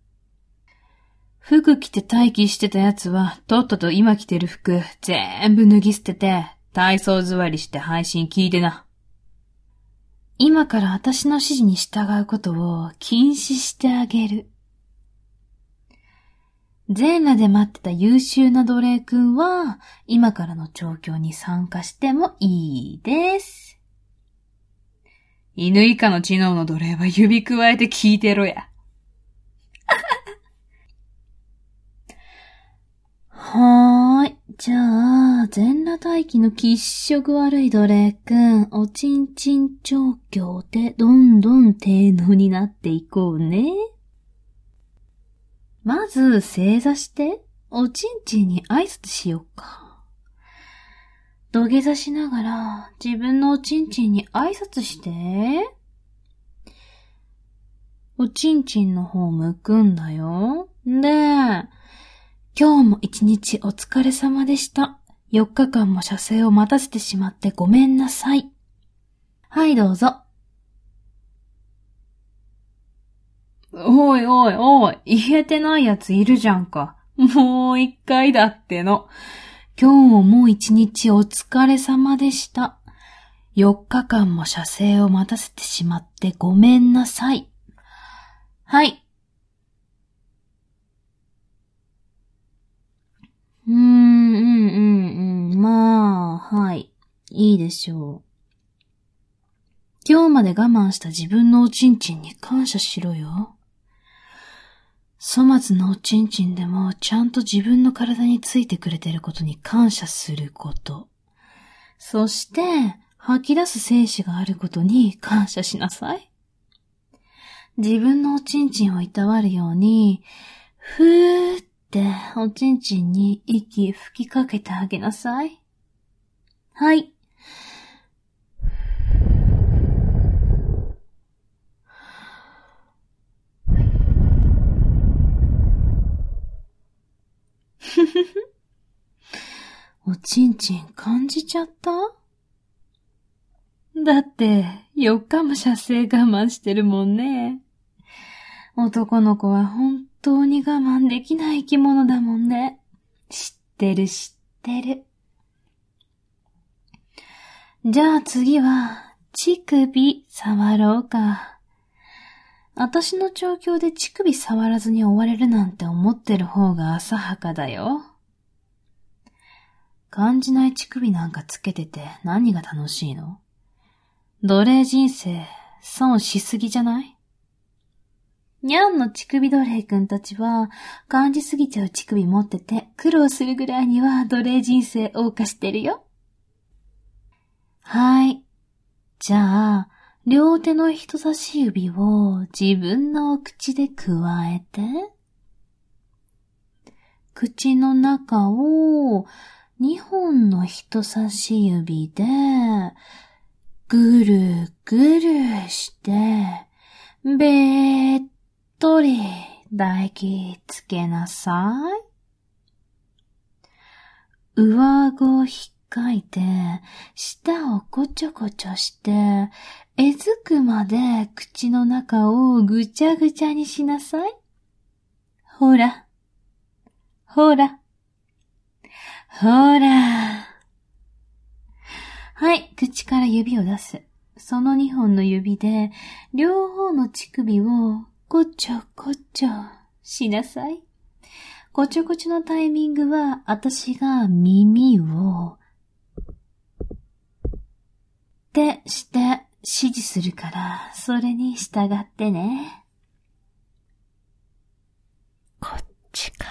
服着て待機してた奴は、とっとと今着てる服全部脱ぎ捨てて、体操座りして配信聞いてな。今から私の指示に従うことを禁止してあげる。全裸で待ってた優秀な奴隷くんは、今からの調教に参加してもいいです。犬以下の知能の奴隷は指くわえて聞いてろや。はーい。じゃあ、全裸待機の喫色悪い奴隷くん、おちんちん調教でどんどん低能になっていこうね。まず、正座して、おちんちんに挨拶しようか。土下座しながら、自分のおちんちんに挨拶して。おちんちんの方向くんだよ。で、今日も一日お疲れ様でした。よっかかんも射精を待たせてしまってごめんなさい。はいどうぞ。おいおいおい、言えてないやついるじゃんか。もう一回だっての。今日ももう一日お疲れ様でした。よっかかんも射精を待たせてしまってごめんなさい。はい。うーん、うん、うん、うん。まあ、はい。いいでしょう。今日まで我慢した自分のおちんちんに感謝しろよ。粗末なおちんちんでもちゃんと自分の体についてくれてることに感謝すること。そして、吐き出す精子があることに感謝しなさい。自分のおちんちんをいたわるように、ふーっておちんちんに息吹きかけてあげなさい。はい。ふふふ。おちんちん感じちゃった？だって、よっかも射精我慢してるもんね。 男の子は本当に我慢できない生き物だもんね。知ってる知ってる。じゃあ次は、乳首触ろうか。私の状況で乳首触らずに終われるなんて思ってる方が浅はかだよ。感じない乳首なんかつけてて何が楽しいの？奴隷人生、損しすぎじゃない？にゃんの乳首奴隷くんたちは感じすぎちゃう乳首持ってて苦労するぐらいには奴隷人生謳歌してるよ。はい。じゃあ、両手の人差し指を自分のお口でくわえて、口の中を二本の人差し指でぐるぐるしてべーっとり唾液つけなさい。上顎を引っかいて舌をこちょこちょしてえずくまで口の中をぐちゃぐちゃにしなさい。ほら、ほら、ほら。はい、口から指を出す。その二本の指で両方の乳首をこちょこちょしなさい。こちょこちょのタイミングは私が耳をってして指示するから、それに従ってね。こっちから。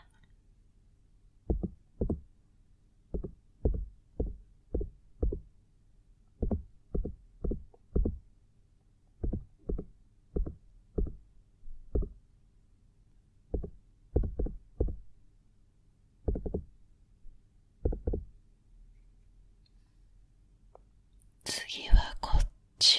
次はこっち。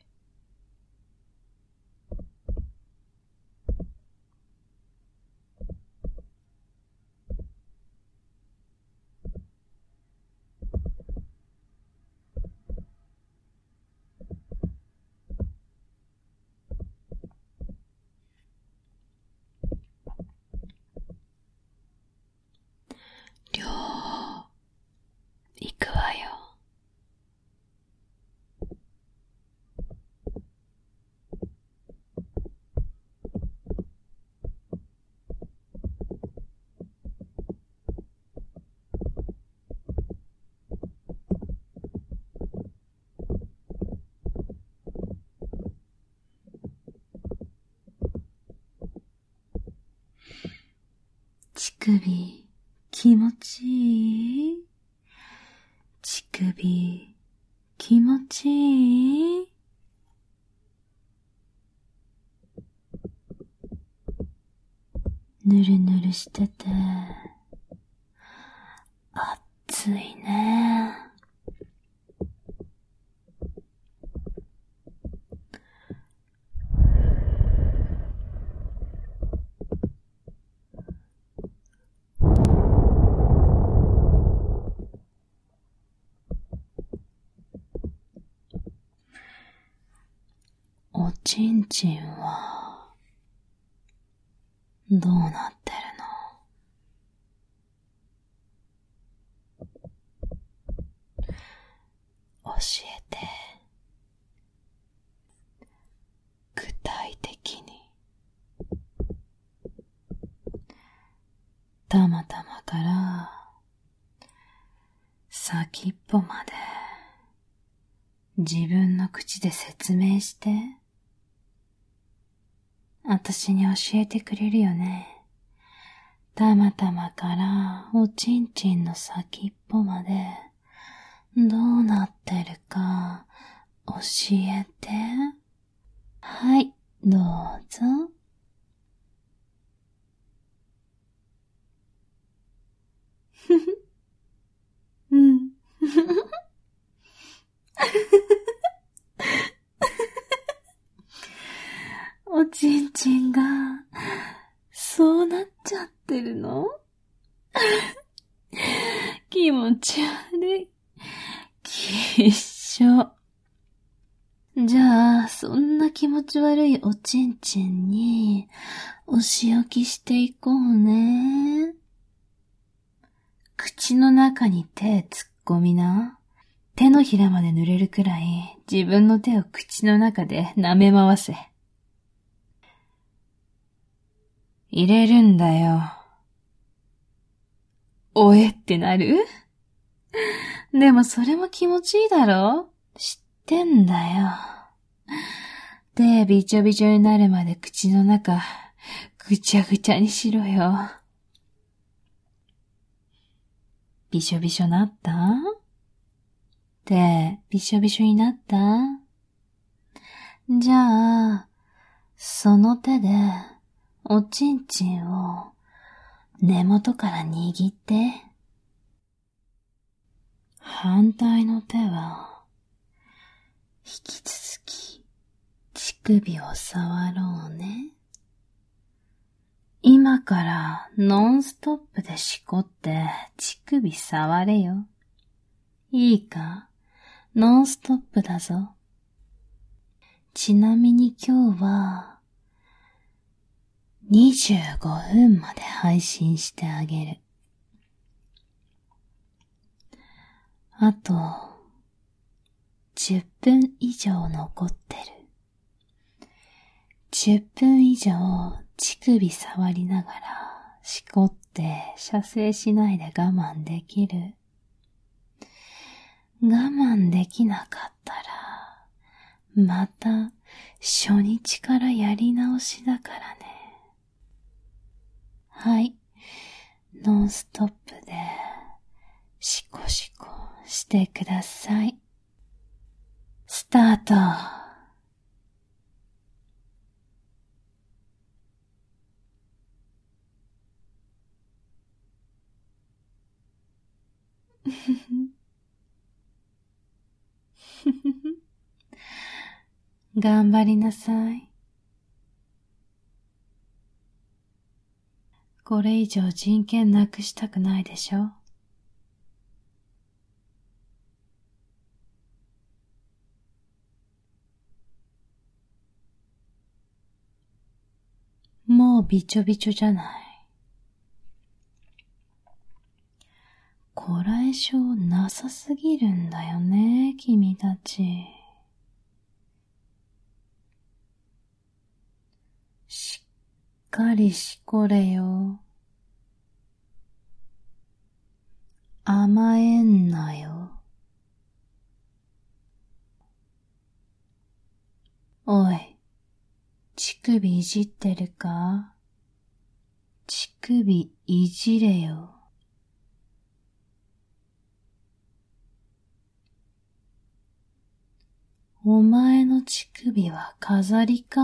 両方行くわよ。 乳首気持ちいい？乳首気持ちいい？ぬるぬるしてて熱いね。おちんちんはどうなってるの？教えて。具体的に。たまたまから先っぽまで自分の口で説明して。私に教えてくれるよね。たまたまからおちんちんの先っぽまでどうなってるか教えて。はい、どうぞ。ふふ。うん。おちんちんがそうなっちゃってるの？気持ち悪い。きっしょ。 じゃあ、そんな気持ち悪いおちんちんに、お仕置きしていこうね。口の中に手突っ込みな。手のひらまで濡れるくらい、自分の手を口の中で舐め回せ。入れるんだよ。おえってなる？でもそれも気持ちいいだろ？知ってんだよ。手びちょびちょになるまで口の中、ぐちゃぐちゃにしろよ。びしょびしょなった？手びしょびしょになった？じゃあ、その手で、おちんちんを根元から握って、反対の手は、引き続き、乳首を触ろうね。今からノンストップでしこって乳首触れよ。いいか？ノンストップだぞ。ちなみに今日は、にじゅうごふんまで配信してあげる。あと、じゅっぷん以上残ってる。じゅっぷん以上乳首触りながらしこって射精しないで我慢できる？我慢できなかったら、また初日からやり直しだからね。はい、ノンストップでシコシコしてください。スタート。頑張りなさい。これ以上人権なくしたくないでしょ？もうびちょびちょじゃない。こらえ性なさすぎるんだよね、君たち。しっかりしこれよ。甘えんなよ。おい、乳首いじってるか？乳首いじれよ。お前の乳首は飾りか？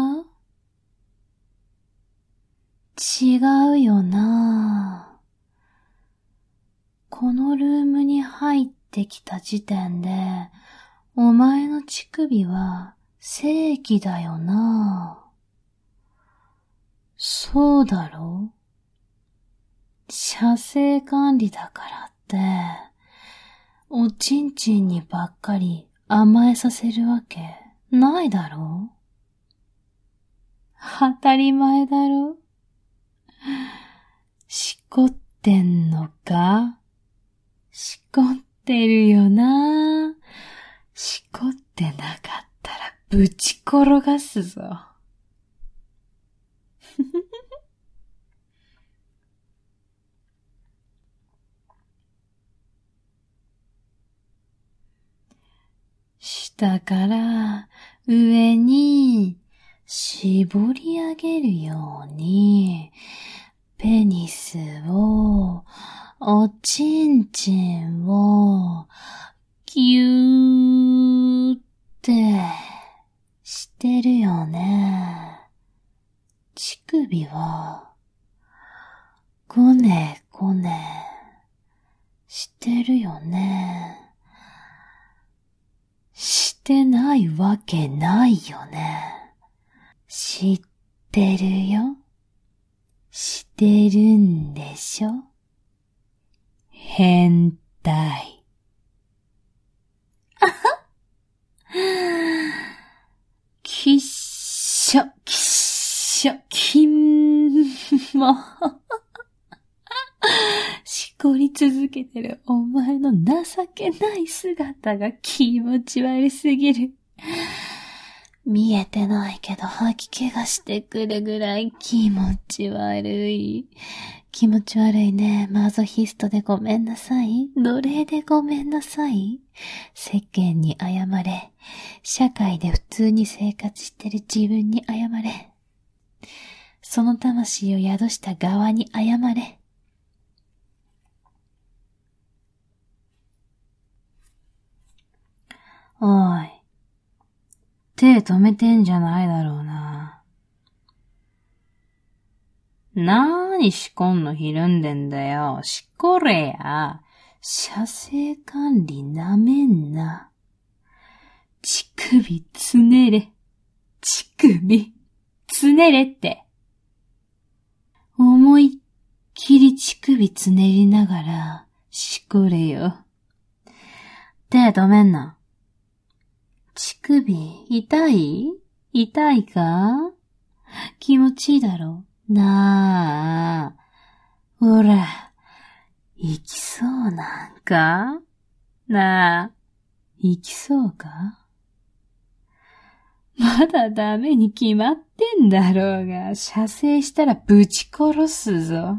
違うよな。このルームに入ってきた時点で、お前の乳首は正規だよな。そうだろ？射精管理だからって、おちんちんにばっかり甘えさせるわけないだろ？当たり前だろ？しこってんのか？しこってるよな。しこってなかったらぶち転がすぞ。下から上に絞り上げるように、ペニスを、おちんちんを、ぎゅーってしてるよね。乳首は、こねこねしてるよね。してないわけないよね。知ってるよ。してるんでしょ？変態。 もう、しこり続けてるお前の情けない姿が気持ち悪すぎる。見えてないけど吐き気がしてくるぐらい気持ち悪い。気持ち悪いね。マゾヒストでごめんなさい。奴隷でごめんなさい。世間に謝れ。社会で普通に生活してる自分に謝れ。その魂を宿した側に謝れ。おい。手止めてんじゃないだろうな。なーにしこんのひるんでんだよ。しこれや。射精管理なめんな。乳首つねれ。乳首つねれって。思いっきり乳首つねりながらしこれよ。手止めんな。乳首痛い？痛いか？気持ちいいだろ？なあ。ほら、行きそうなんか？なあ、行きそうか？まだダメに決まってんだろうが、射精したらぶち殺すぞ。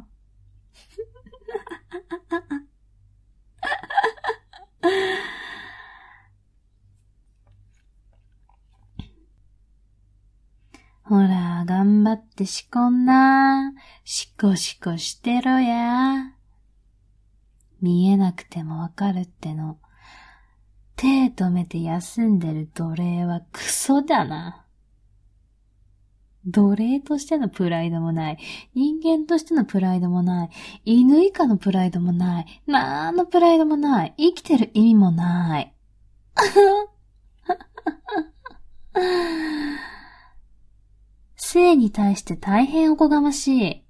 ほら、頑張ってしこんな。しこしこしてろや。見えなくてもわかるっての。手止めて休んでる奴隷はクソだな。奴隷としてのプライドもない。人間としてのプライドもない。犬以下のプライドもない。なんのプライドもない。生きてる意味もない。性に対して大変おこがましい。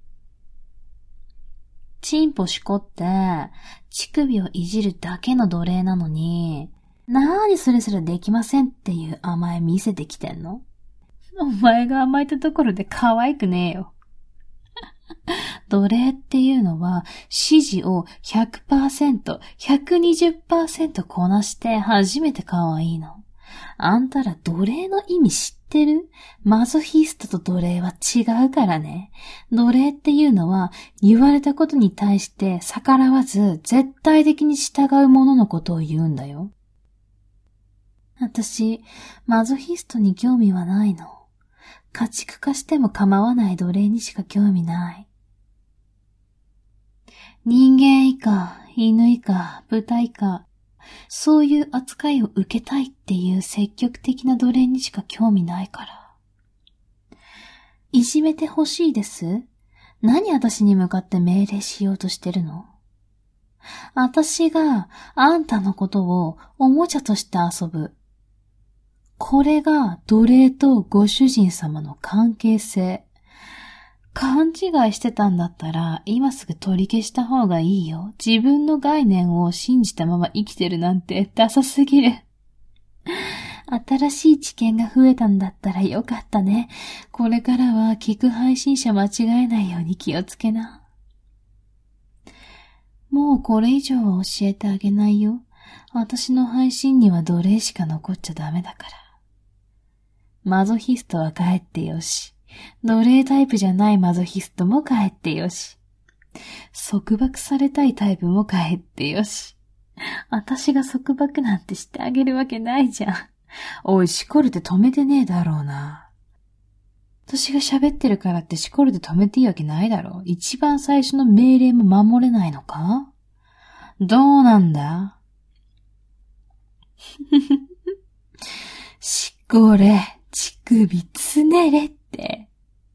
チンポしこって、乳首をいじるだけの奴隷なのに、なーにそれすらできませんっていう甘え見せてきてんの？お前が甘えたところで可愛くねえよ。奴隷っていうのは指示を ひゃくパーセント、ひゃくにじゅっパーセント こなして初めて可愛いの。あんたら奴隷の意味知ってる？マゾヒストと奴隷は違うからね。奴隷っていうのは言われたことに対して逆らわず絶対的に従うもののことを言うんだよ。私、マゾヒストに興味はないの。家畜化しても構わない奴隷にしか興味ない。人間以下、犬以下、豚以下、そういう扱いを受けたいっていう積極的な奴隷にしか興味ないから。いじめてほしいです？何私に向かって命令しようとしてるの？私があんたのことをおもちゃとして遊ぶ。これが奴隷とご主人様の関係性。勘違いしてたんだったら今すぐ取り消した方がいいよ。自分の概念を信じたまま生きてるなんてダサすぎる。新しい知見が増えたんだったらよかったね。これからは聞く配信者間違えないように気をつけな。もうこれ以上は教えてあげないよ。私の配信には奴隷しか残っちゃダメだから。マゾヒストは帰ってよし。奴隷タイプじゃないマゾヒストも帰ってよし。束縛されたいタイプも帰ってよし。私が束縛なんてしてあげるわけないじゃん。おい、しこるって止めてねえだろうな。私が喋ってるからってしこるって止めていいわけないだろう。一番最初の命令も守れないのか？どうなんだ？しこれ、乳首つねれって。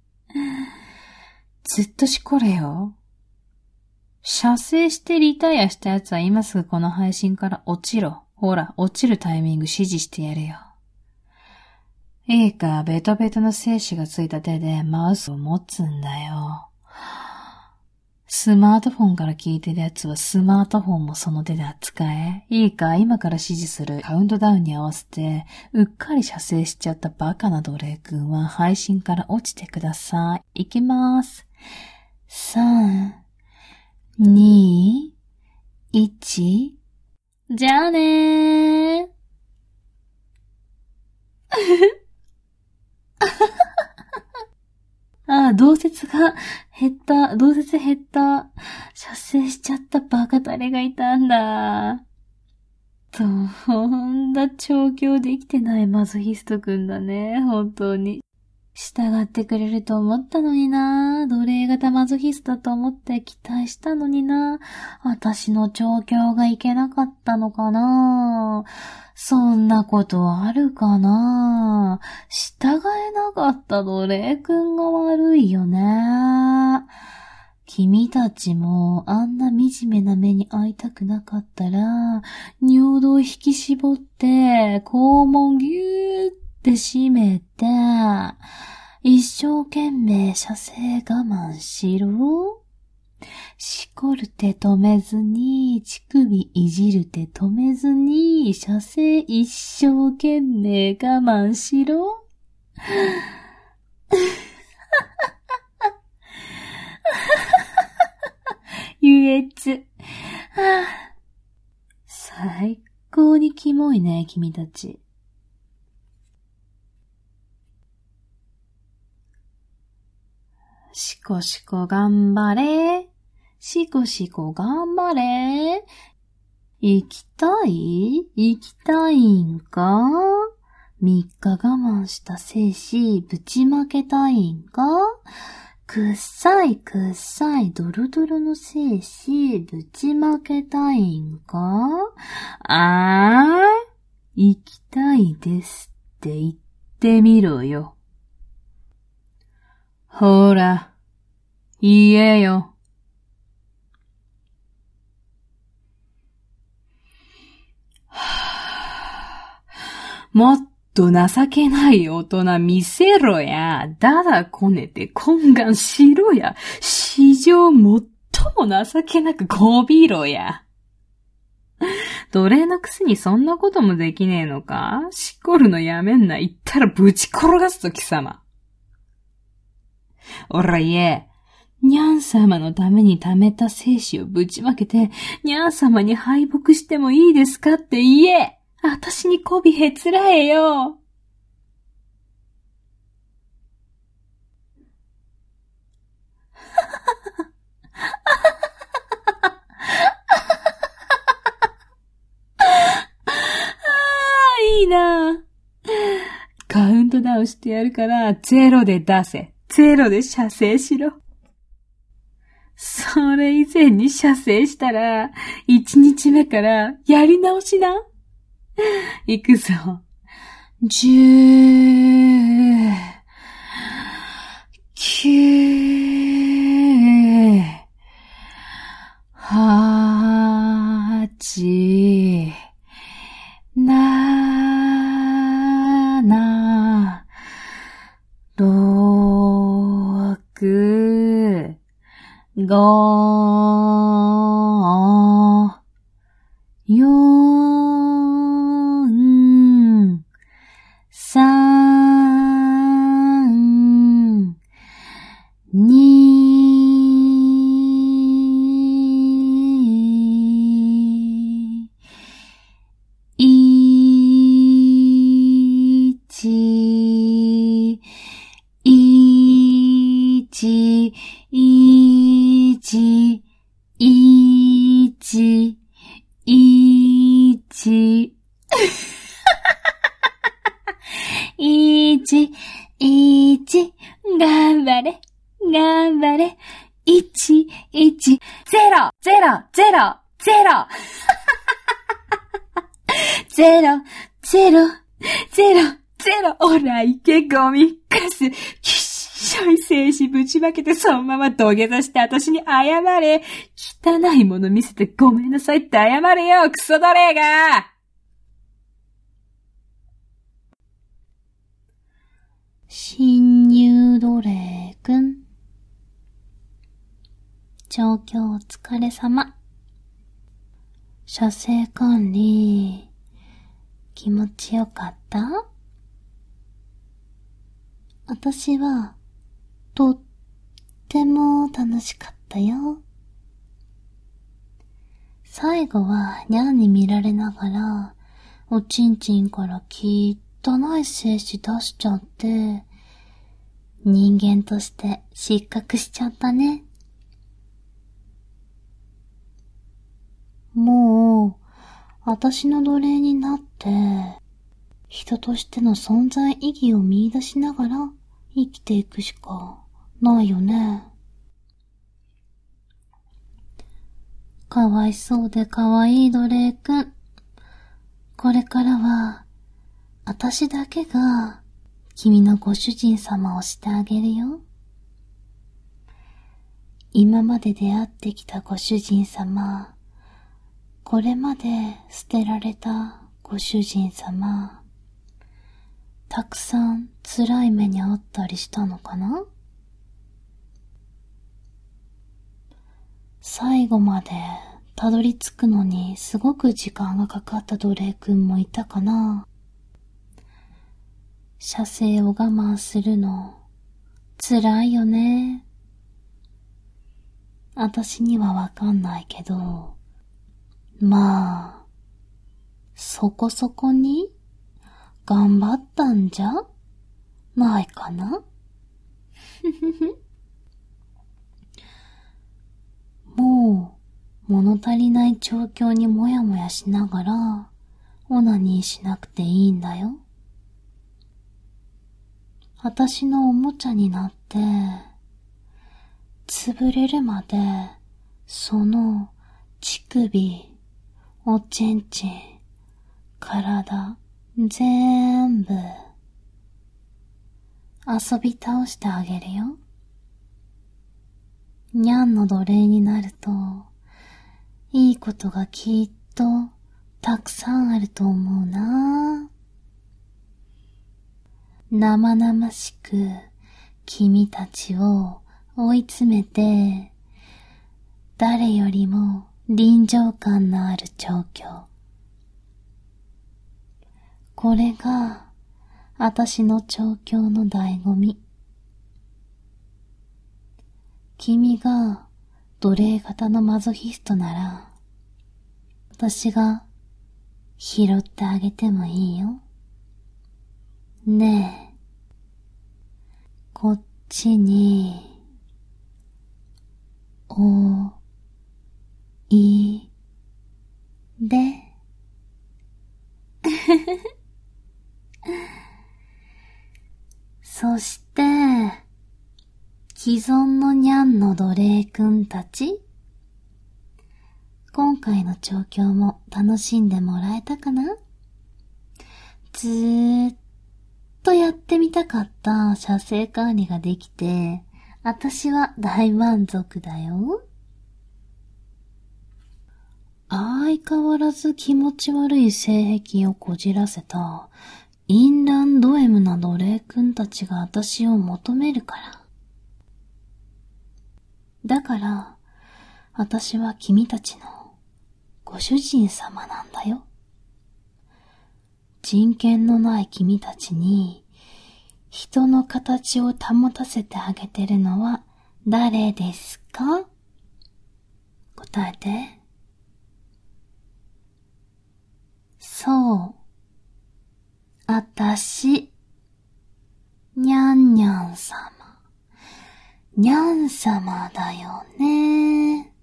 ずっとしこれよ。射精してリタイアしたやつは今すぐこの配信から落ちろ。ほら、落ちるタイミング指示してやるよ。いいか、ベトベトの精子がついた手でマウスを持つんだよ。スマートフォンから聞いてるやつはスマートフォンもその手で扱え。いいか、今から指示するカウントダウンに合わせて、うっかり射精しちゃったバカな奴隷くんは配信から落ちてください。いきます。 さん、に、いち、じゃあねー。ああ、動説が減った。動説減った。射精しちゃったバカタレがいたんだ。とんだ調教できてないマゾヒストくんだね。本当に。従ってくれると思ったのにな。奴隷型マゾヒストだと思って期待したのにな。私の調教がいけなかったのかな。そんなことあるかな。従えなかった奴隷くんが悪いよね。君たちもあんな惨めな目に遭いたくなかったら、尿道引き絞って、肛門ぎゅーって締めて、一生懸命射精我慢しろ。しこる手止めずに、乳首いじる手止めずに、射精一生懸命我慢しろ。優越。はあ、最高にキモいね、君たち。しこしこ頑張れ。しこしこ頑張れ。行きたい？行きたいんか？三日我慢した精子ぶちまけたいんか？くっさいくっさいドロドロの精子ぶちまけたいんか？あー？行きたいですって言ってみろよ。ほら、言えよ。もっと情けない大人見せろや。だだこねて懇願しろや。史上最も情けなくこびろや。奴隷のくせにそんなこともできねえのか？しこるのやめんな。言ったらぶち転がすと貴様。おら言え。にゃん様のために貯めた精子をぶちまけて、にゃん様に敗北してもいいですかって言え。あたしにこびへつらえよ。いいな。カウントダウンしてやるから、ゼロで出せ。ゼロで射精しろ。それ以前に射精したら、一日目からやり直しな。行くぞ。十、九、八、七、六、五、四、三、二、一、一、一、一、一、一、一、頑張れ、頑張れ、一、一、ゼロ、ゼロ、ゼロ、ゼロ、ゼロ、ゼロ、ゼロ、ゼロ、おらいけゴミかす、きっしょい精子ぶちまけてそのまま土下座して私に謝れ、汚いもの見せてごめんなさいって謝れよ、クソ奴隷が。侵入奴隷くん。状況お疲れ様。射精管理、気持ちよかった？私は、とっっても楽しかったよ。最後はにゃんに見られながら、おちんちんからきったない精子出しちゃって、人間として失格しちゃったね。もう、私の奴隷になって、人としての存在意義を見出しながら生きていくしかないよね。かわいそうでかわいい奴隷くん。これからは、私だけが君のご主人様をしてあげるよ。今まで出会ってきたご主人様、これまで捨てられたご主人様、たくさん辛い目にあったりしたのかな？最後までたどり着くのにすごく時間がかかった奴隷くんもいたかな。射精を我慢するの辛いよね。私にはわかんないけど、まあ、そこそこに頑張ったんじゃないかな。もう物足りない状況にもやもやしながらオナニーしなくていいんだよ。私のおもちゃになって潰れるまでその乳首、おちんちん、体全部遊び倒してあげるよ。にゃんの奴隷になると、いいことがきっとたくさんあると思うな。生々しく君たちを追い詰めて、誰よりも臨場感のある調教。これが私の調教の醍醐味。君が奴隷型のマゾヒストなら、私が拾ってあげてもいいよ。ねえ、こっちに、お、い、で。そして、既存のにゃんの奴隷くんたち、今回の調教も楽しんでもらえたかな？ずーっとやってみたかった射精管理ができて、私は大満足だよ。相変わらず気持ち悪い性癖をこじらせた淫乱ド M な奴隷くんたちが私を求めるから。だから、私は君たちのご主人様なんだよ。人権のない君たちに人の形を保たせてあげてるのは誰ですか？答えて。そう。あたし。にゃんにゃん様。にゃん様だよね。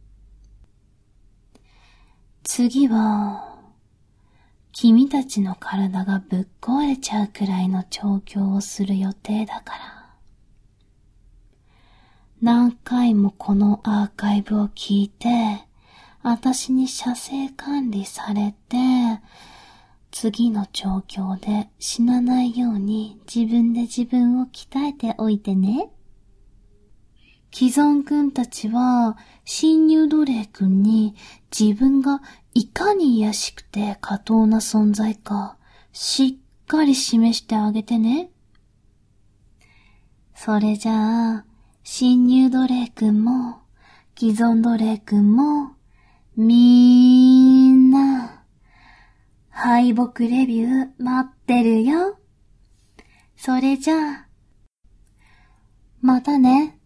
次は、君たちの体がぶっ壊れちゃうくらいの調教をする予定だから。何回もこのアーカイブを聞いて、私に射精管理されて、次の調教で死なないように自分で自分を鍛えておいてね。既存くんたちは侵入奴隷くんに自分がいかに卑しくて下等な存在かしっかり示してあげてね。それじゃあ侵入奴隷くんも既存奴隷くんもみんな敗北レビュー待ってるよ。それじゃあまたね。